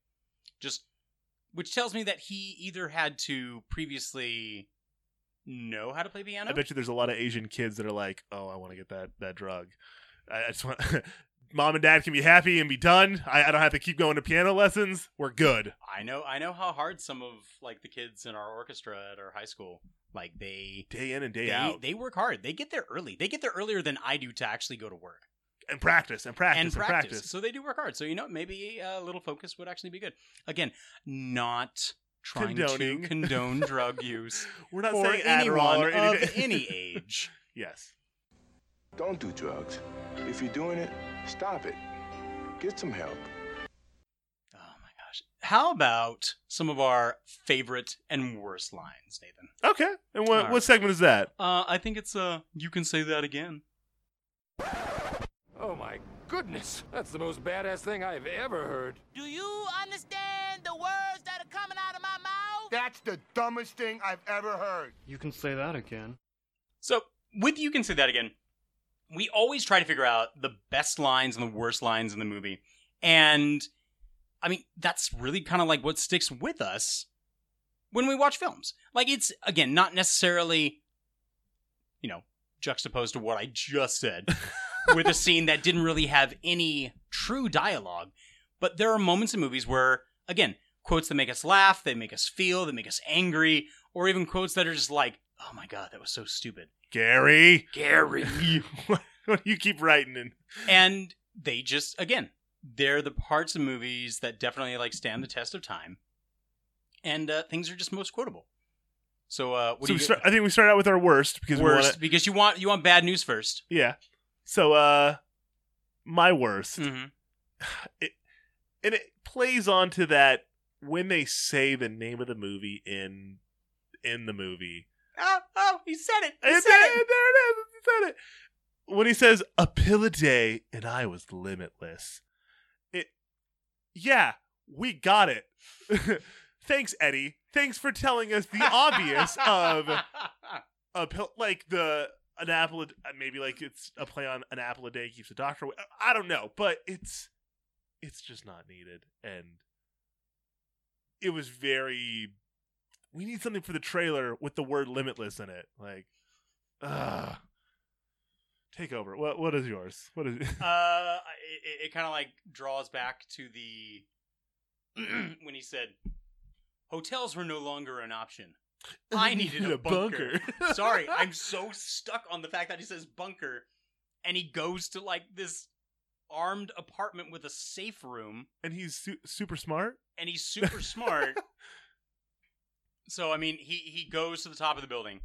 Which tells me that he either had to previously know how to play piano. I bet you there's a lot of Asian kids that are like, oh, I want to get that drug. I just want... Mom and Dad can be happy and be done. I don't have to keep going to piano lessons. We're good. I know how hard some of the kids in our orchestra at our high school, they day in and day out. They work hard. They get there early. They get there earlier than I do to actually go to work. And practice. So they do work hard. So maybe a little focus would actually be good. Again, not trying Condoning. to condone drug use. We're not for saying Adderall anyone or of anything. any age. Yes. Don't do drugs. If you're doing it, stop it. Get some help. How about some of our favorite and worst lines, Nathan? Okay. And All right. what segment is that? I think it's You Can Say That Again. Oh my goodness, that's the most badass thing I've ever heard. Do you understand the words that are coming out of my mouth? That's the dumbest thing I've ever heard. You can say that again. So, with You Can Say That Again, we always try to figure out the best lines and the worst lines in the movie. And, I mean, that's really kind of like what sticks with us when we watch films. Like, it's, again, not necessarily, you know, juxtaposed to what I just said with a scene that didn't really have any true dialogue. But there are moments in movies where, again, quotes that make us laugh, they make us feel, that make us angry, or even quotes that are just like, oh my God, that was so stupid. Gary. What do you keep writing in? And they just, again, they're the parts of movies that definitely like stand the test of time. And things are just most quotable. So, I think we start out with our worst because because you want bad news first. Yeah. So, my worst. Mm-hmm. It plays onto that when they say the name of the movie in the movie. Oh, he said it. There it is. He said it. When he says, a pill a day and I was limitless. Yeah, we got it. Thanks, Eddie. Thanks for telling us the obvious of a pill, like an apple, maybe like it's a play on an apple a day keeps the doctor away. I don't know, but it's just not needed. And it was very, we need something for the trailer with the word limitless in it. Like, take over. What is yours? What is it kind of like draws back to the when he said hotels were no longer an option. I needed a bunker. Sorry, I'm so stuck on the fact that he says bunker, and he goes to like this armed apartment with a safe room, and he's super smart. And he's super smart. So I mean, he goes to the top of the building.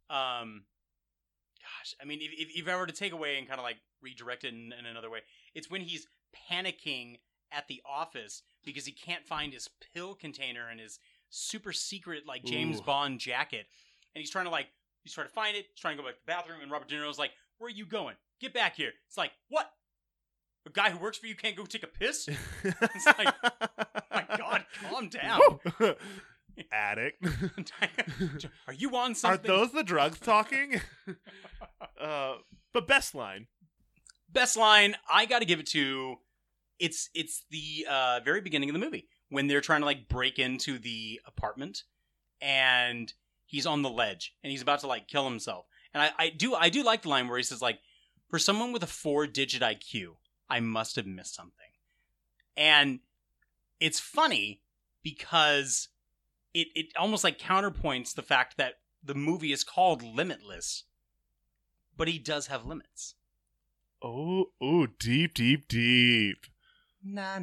Gosh, I mean, if I were to take away and kind of like redirect it in another way, it's when he's panicking at the office because he can't find his pill container and his super secret like James Bond jacket, and he's trying to find it. He's trying to go back to the bathroom, and Robert De Niro's like, "Where are you going? Get back here!" It's like, what? A guy who works for you can't go take a piss? It's like, oh my God, calm down. Addict. Are you on something? Are those the drugs talking? But best line. Best line, I got to give it to. It's the very beginning of the movie when they're trying to like break into the apartment, and he's on the ledge and he's about to like kill himself. And I do like the line where he says like, "For someone with a 4-digit IQ, I must have missed something." And it's funny because it almost like counterpoints the fact that the movie is called Limitless, but he does have limits. Oh, deep. Nah.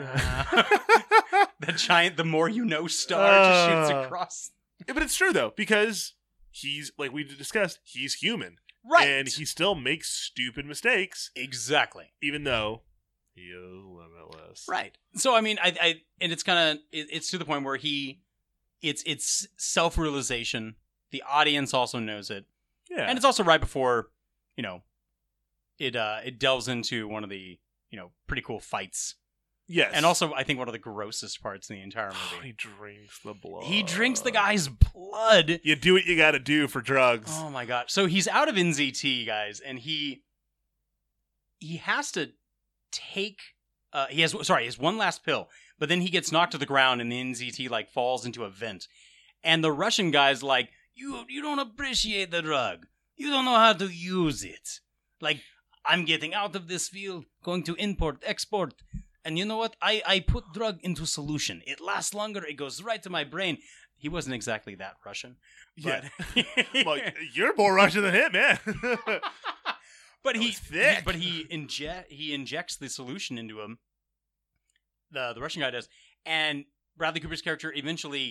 That giant, the more you know star just shoots across. Yeah, but it's true though, because he's, like we discussed, he's human. Right. And he still makes stupid mistakes. Exactly. Even though he is limitless. Right. So, I mean, I and it's kind of, it's to the point where it's self-realization. The audience also knows it. Yeah. And it's also right before, you know, it delves into one of the, you know, pretty cool fights. Yes. And also, I think one of the grossest parts in the entire movie. He drinks the blood. He drinks the guy's blood. You do what you gotta do for drugs. Oh my God. So he's out of NZT, guys, and he has to take, he has one last pill, but then he gets knocked to the ground and the NZT like falls into a vent. And the Russian guy's like, you don't appreciate the drug. You don't know how to use it. Like, I'm getting out of this field, going to import, export. And you know what? I put drug into solution. It lasts longer. It goes right to my brain. He wasn't exactly that Russian. But... Yeah. Well, you're more Russian than him, man. But he injects the solution into him. The Russian guy does. And Bradley Cooper's character eventually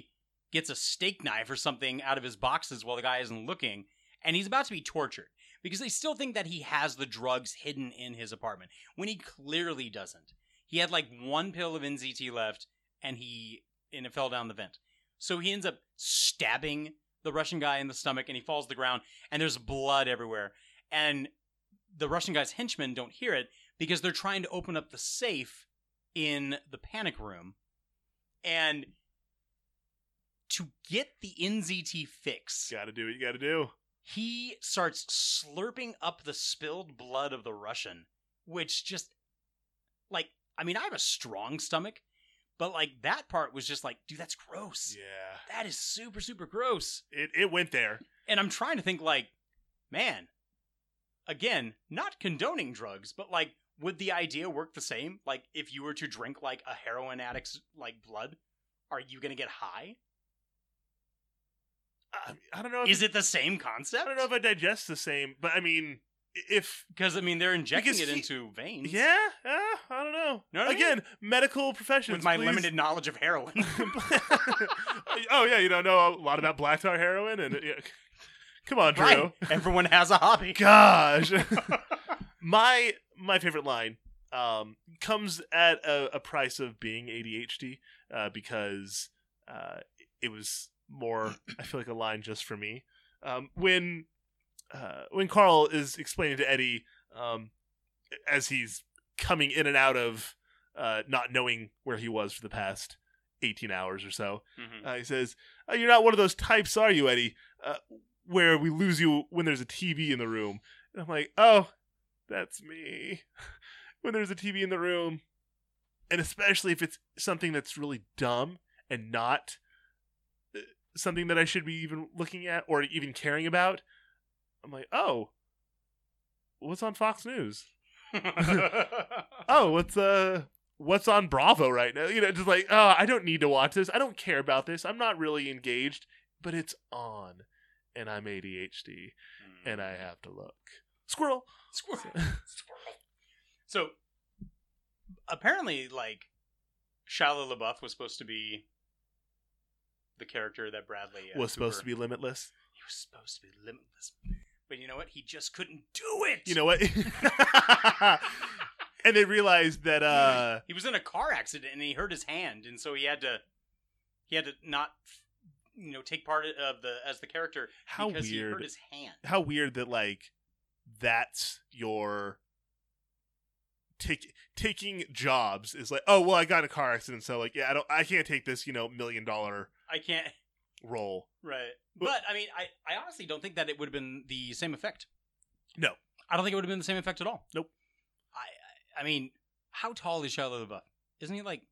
gets a steak knife or something out of his boxes while the guy isn't looking, and he's about to be tortured because they still think that he has the drugs hidden in his apartment when he clearly doesn't. He had like one pill of NZT left, and it fell down the vent. So he ends up stabbing the Russian guy in the stomach, and he falls to the ground, and there's blood everywhere. And the Russian guy's henchmen don't hear it because they're trying to open up the safe in the panic room. And to get the NZT fix, gotta do what you gotta do. He starts slurping up the spilled blood of the Russian, which just, like, I mean, I have a strong stomach, but, like, that part was just like, dude, that's gross. Yeah. That is super, super gross. It went there. And I'm trying to think, like, man, again, not condoning drugs, but, like, would the idea work the same? Like, if you were to drink, like, a heroin addict's, like, blood, are you going to get high? I don't know. Is it the same concept? I don't know if I digest the same, but I mean, because I mean, they're injecting it into veins. Yeah, I don't know. Again, medical professions. With my limited knowledge of heroin. Oh yeah, you don't know a lot about black tar heroin, and come on, Drew. Right. Everyone has a hobby. Gosh, my favorite line comes at a price of being ADHD because it was more, I feel like, a line just for me. When Carl is explaining to Eddie, as he's coming in and out of not knowing where he was for the past 18 hours or so, he says, "You're not one of those types, are you, Eddie? Where we lose you when there's a TV in the room." And I'm like, oh, that's me. When there's a TV in the room, and especially if it's something that's really dumb and not something that I should be even looking at or even caring about, I'm like, oh, what's on Fox News? Oh, what's on Bravo right now? You know, just like, oh, I don't need to watch this. I don't care about this. I'm not really engaged, but it's on, and I'm ADHD, and I have to look. Squirrel. So, apparently, like, Shia LaBeouf was supposed to be the character that Bradley was supposed to be limitless. He was supposed to be limitless. But you know what? He just couldn't do it. You know what? And they realized that he was in a car accident and he hurt his hand, and so he had to not, you know, take part of as the character because he hurt his hand. How weird that, like, that's your taking jobs is like, oh well, I got in a car accident, so like, yeah, I can't take this, you know, $1 million I can't role. Right. But I mean, I honestly don't think that it would have been the same effect. No. I don't think it would have been the same effect at all. Nope. I mean, how tall is Shia LaBeouf? Isn't he like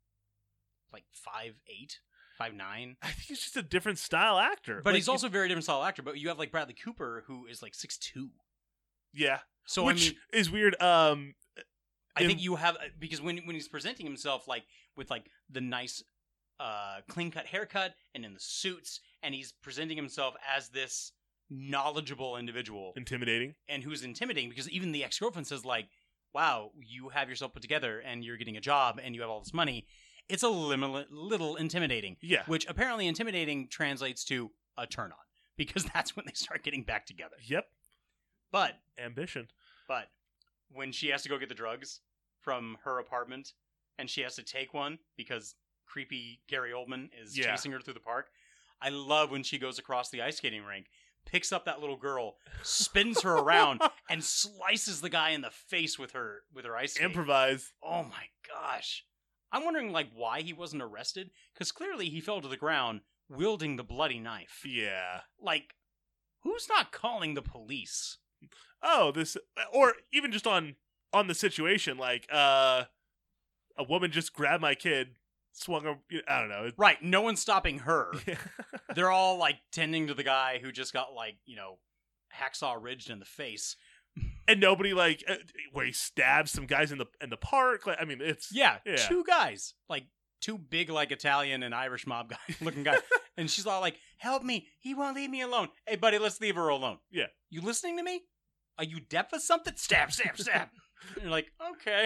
5'8", 5'9"? I think he's just a different style actor. But like, he's also a very different style actor. But you have like Bradley Cooper, who is like 6'2". Yeah. So which I mean, is weird. I think you have, because when he's presenting himself like with like the nice clean cut haircut and in the suits, and he's presenting himself as this knowledgeable individual, intimidating, and who's intimidating because even the ex-girlfriend says like, wow, you have yourself put together and you're getting a job and you have all this money. It's a little intimidating. Yeah. Which apparently intimidating translates to a turn on, because that's when they start getting back together. Yep. But ambition. But when she has to go get the drugs from her apartment and she has to take one because creepy Gary Oldman is chasing her through the park, I love when she goes across the ice skating rink, picks up that little girl, spins her around, and slices the guy in the face with her ice skate. Improvise. Oh my gosh. I'm wondering like why he wasn't arrested, because clearly he fell to the ground wielding the bloody knife. Yeah. Like, who's not calling the police? Oh, this, or even just on the situation, like a woman just grabbed my kid, swung her, I don't know. Right, no one's stopping her. They're all like tending to the guy who just got like, you know, hacksaw ridged in the face. And nobody like where he stabs some guys in the park. Like, I mean, it's yeah, two guys, like two big like Italian and Irish mob guy looking guys, and she's all like, "Help me! He won't leave me alone." Hey, buddy, let's leave her alone. Yeah, you listening to me? Are you deaf or something? Stab, stab, stab. And you're like, okay.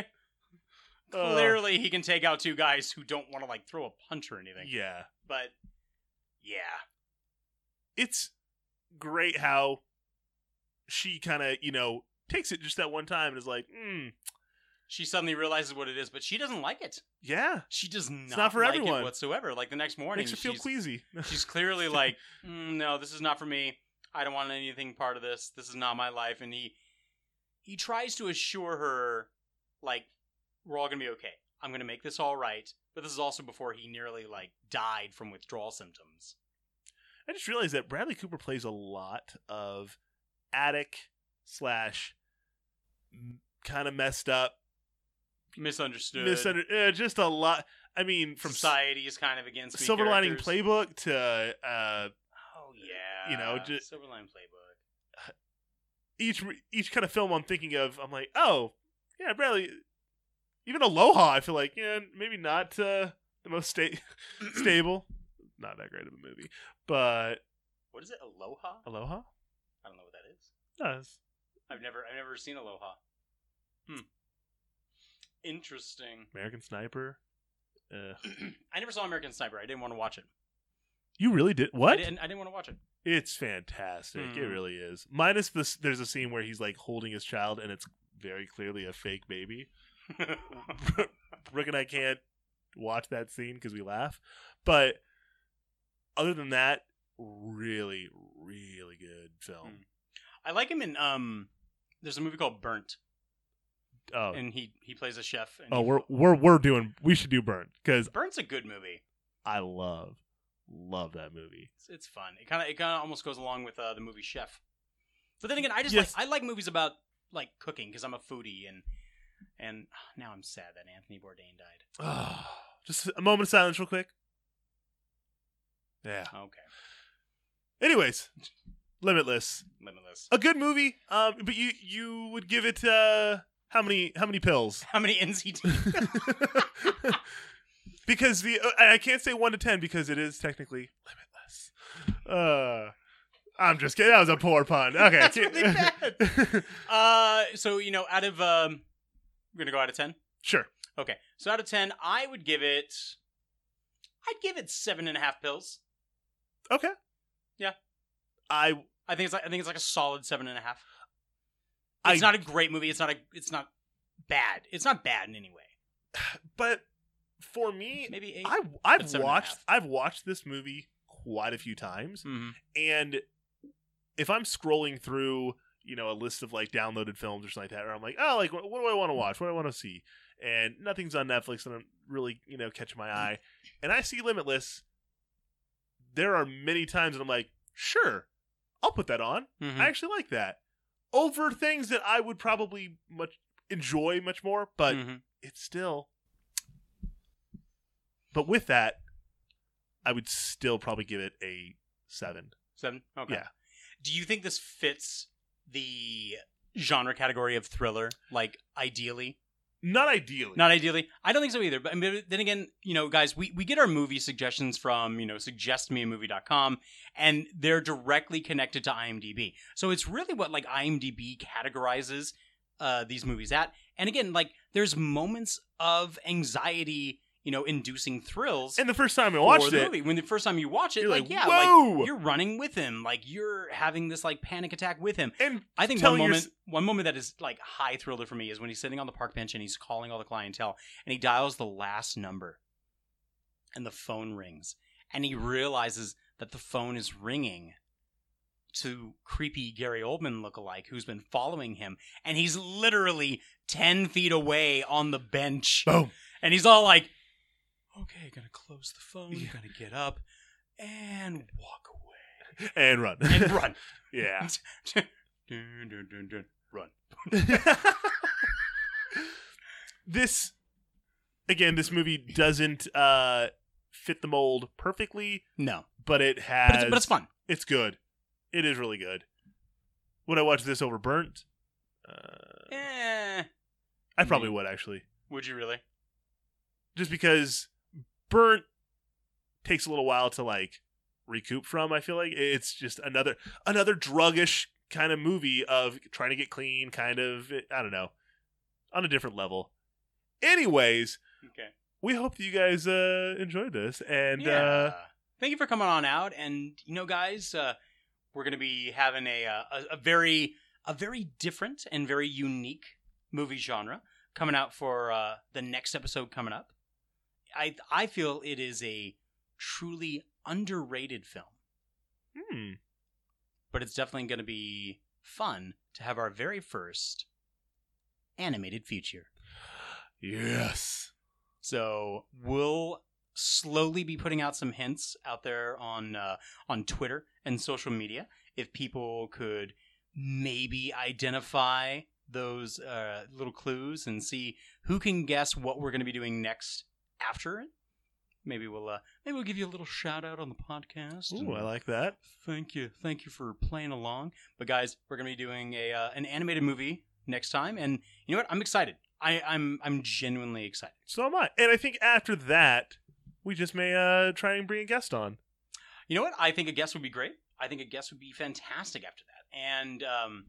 Clearly, he can take out two guys who don't want to like throw a punch or anything. Yeah, but Yeah. It's great how she kind of, takes it just that one time and is like, She suddenly realizes what it is, but she doesn't like it. Yeah. She does not, not for like everyone. it whatsoever. Like the next morning, Makes her feel queasy. She's clearly like, no, this is not for me. I don't want anything part of this. This is not my life. And he tries to assure her, like, we're all going to be okay. I'm going to make this all right. But this is also before he nearly, like, died from withdrawal symptoms. I just realized that Bradley Cooper plays a lot of addict / kind of messed up, misunderstood. Just a lot. I mean, from society is kind of against me. Silver Lining characters. Playbook to oh yeah, just Silver Lining Playbook. Each kind of film I'm thinking of, I'm like, oh yeah, Bradley. Even Aloha, I feel like, maybe not the most stable. Not that great of a movie, but what is it? Aloha? Aloha? I don't know what that is. No, I've never seen Aloha. Interesting. American Sniper. I never saw American Sniper. I didn't want to watch it. You really did? What? I didn't want to watch it. It's fantastic. It really is. Minus this, there's a scene where he's like holding his child, and it's very clearly a fake baby. Brooke and I can't watch that scene because we laugh. But other than that, really, really good film. I like him in there's a movie called Burnt. Oh, and he plays a chef. And we should do Burnt because Burnt's a good movie. I love that movie. It's fun. It kind of almost goes along with the movie Chef. But then again, I like movies about like cooking because I'm a foodie and now I'm sad that Anthony Bourdain died. Just a moment of silence, real quick. Yeah. Okay. Anyways, Limitless. A good movie. But you would give it how many pills? How many NCT? Because I can't say 1 to 10 because it is technically limitless. I'm just kidding. That was a poor pun. Okay, that's really bad. So out of we're gonna go out of 10. Sure. Okay. So out of 10, I'd give it 7.5 pills. Okay. Yeah. I think it's like a solid 7.5. It's not a great movie. It's not bad. It's not bad in any way. But for me, maybe 8. I've watched this movie quite a few times, and if I'm scrolling through, a list of like downloaded films or something like that, or I'm like, oh, like what do I want to watch? What do I want to see? And nothing's on Netflix, and I'm really catching my eye, and I see Limitless. There are many times that I'm like, sure, I'll put that on. I actually like that over things that I would probably enjoy much more, but it's still. But with that, I would still probably give it a 7. 7? Okay. Yeah. Do you think this fits the genre category of thriller, like ideally? Not ideally. Not ideally. I don't think so either. But then again, guys, we get our movie suggestions from, suggestmeamovie.com, and they're directly connected to IMDb. So it's really what like IMDb categorizes these movies at. And again, like there's moments of anxiety, inducing thrills. And the first time I watched the it, movie, when the first time you watch it, you're like whoa! Like you're running with him, like you're having this like panic attack with him. And I think one moment that is like high thriller for me is when he's sitting on the park bench and he's calling all the clientele, and he dials the last number, and the phone rings, and he realizes that the phone is ringing to creepy Gary Oldman lookalike who's been following him, and he's literally 10 feet away on the bench. Boom. And he's all like, okay, gonna close the phone, gonna get up and walk away. And run. And run. Yeah. Run. This movie doesn't fit the mold perfectly. No. But it has... But it's fun. It's good. It is really good. Would I watch this over Burnt? I probably would, actually. Would you really? Just because Burnt takes a little while to like recoup from. I feel like it's just another druggish kind of movie of trying to get clean, kind of, I don't know, on a different level. Anyways, okay. We hope that you guys enjoyed this, and thank you for coming on out. And, guys, we're going to be having a very different and very unique movie genre coming out for the next episode coming up. I feel it is a truly underrated film. But it's definitely going to be fun to have our very first animated feature. Yes. So we'll slowly be putting out some hints out there on Twitter and social media. If people could maybe identify those little clues and see who can guess what we're going to be doing next after it. Maybe we'll give you a little shout out on the podcast. Ooh, I like that. Thank you for playing along. But guys, we're gonna be doing an animated movie next time, and you know what? I'm excited. I'm genuinely excited. So am I. And I think after that, we just may try and bring a guest on. You know what? I think a guest would be great. I think a guest would be fantastic after that. And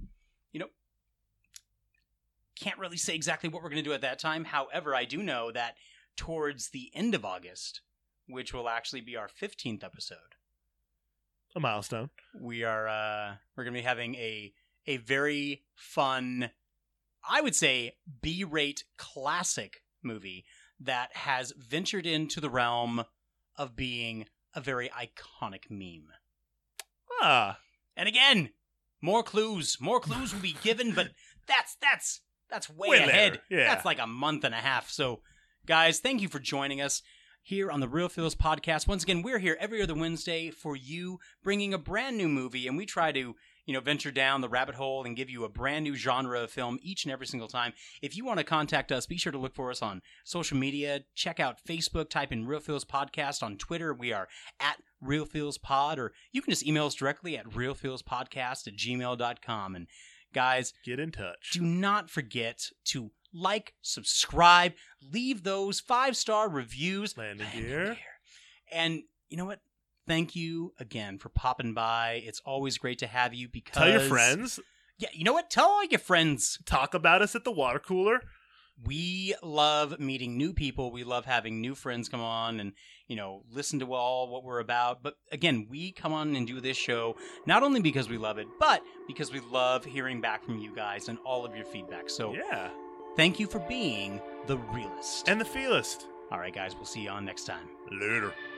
can't really say exactly what we're gonna do at that time. However, I do know that towards the end of August, which will actually be our 15th episode. A milestone. We're going to be having a very fun, I would say, B-rate classic movie that has ventured into the realm of being a very iconic meme. And again, more clues will be given, but that's way ahead. Yeah. That's like a month and a half. So, guys, thank you for joining us here on the Real Feels Podcast. Once again, we're here every other Wednesday for you, bringing a brand new movie, and we try to, venture down the rabbit hole and give you a brand new genre of film each and every single time. If you want to contact us, be sure to look for us on social media. Check out Facebook, type in Real Feels Podcast. On Twitter, we are at Real Feels Pod, or you can just email us directly at realfeelspodcast@gmail.com. And guys, get in touch. Do not forget to like, subscribe, leave those 5-star reviews. Landing gear. And you know what? Thank you again for popping by. It's always great to have you because... Tell your friends. Yeah, you know what? Tell all your friends. Talk about us at the water cooler. We love meeting new people. We love having new friends come on and, listen to all what we're about. But again, we come on and do this show not only because we love it, but because we love hearing back from you guys and all of your feedback. So yeah. Thank you for being the realist. And the feelist. All right, guys. We'll see you on next time. Later.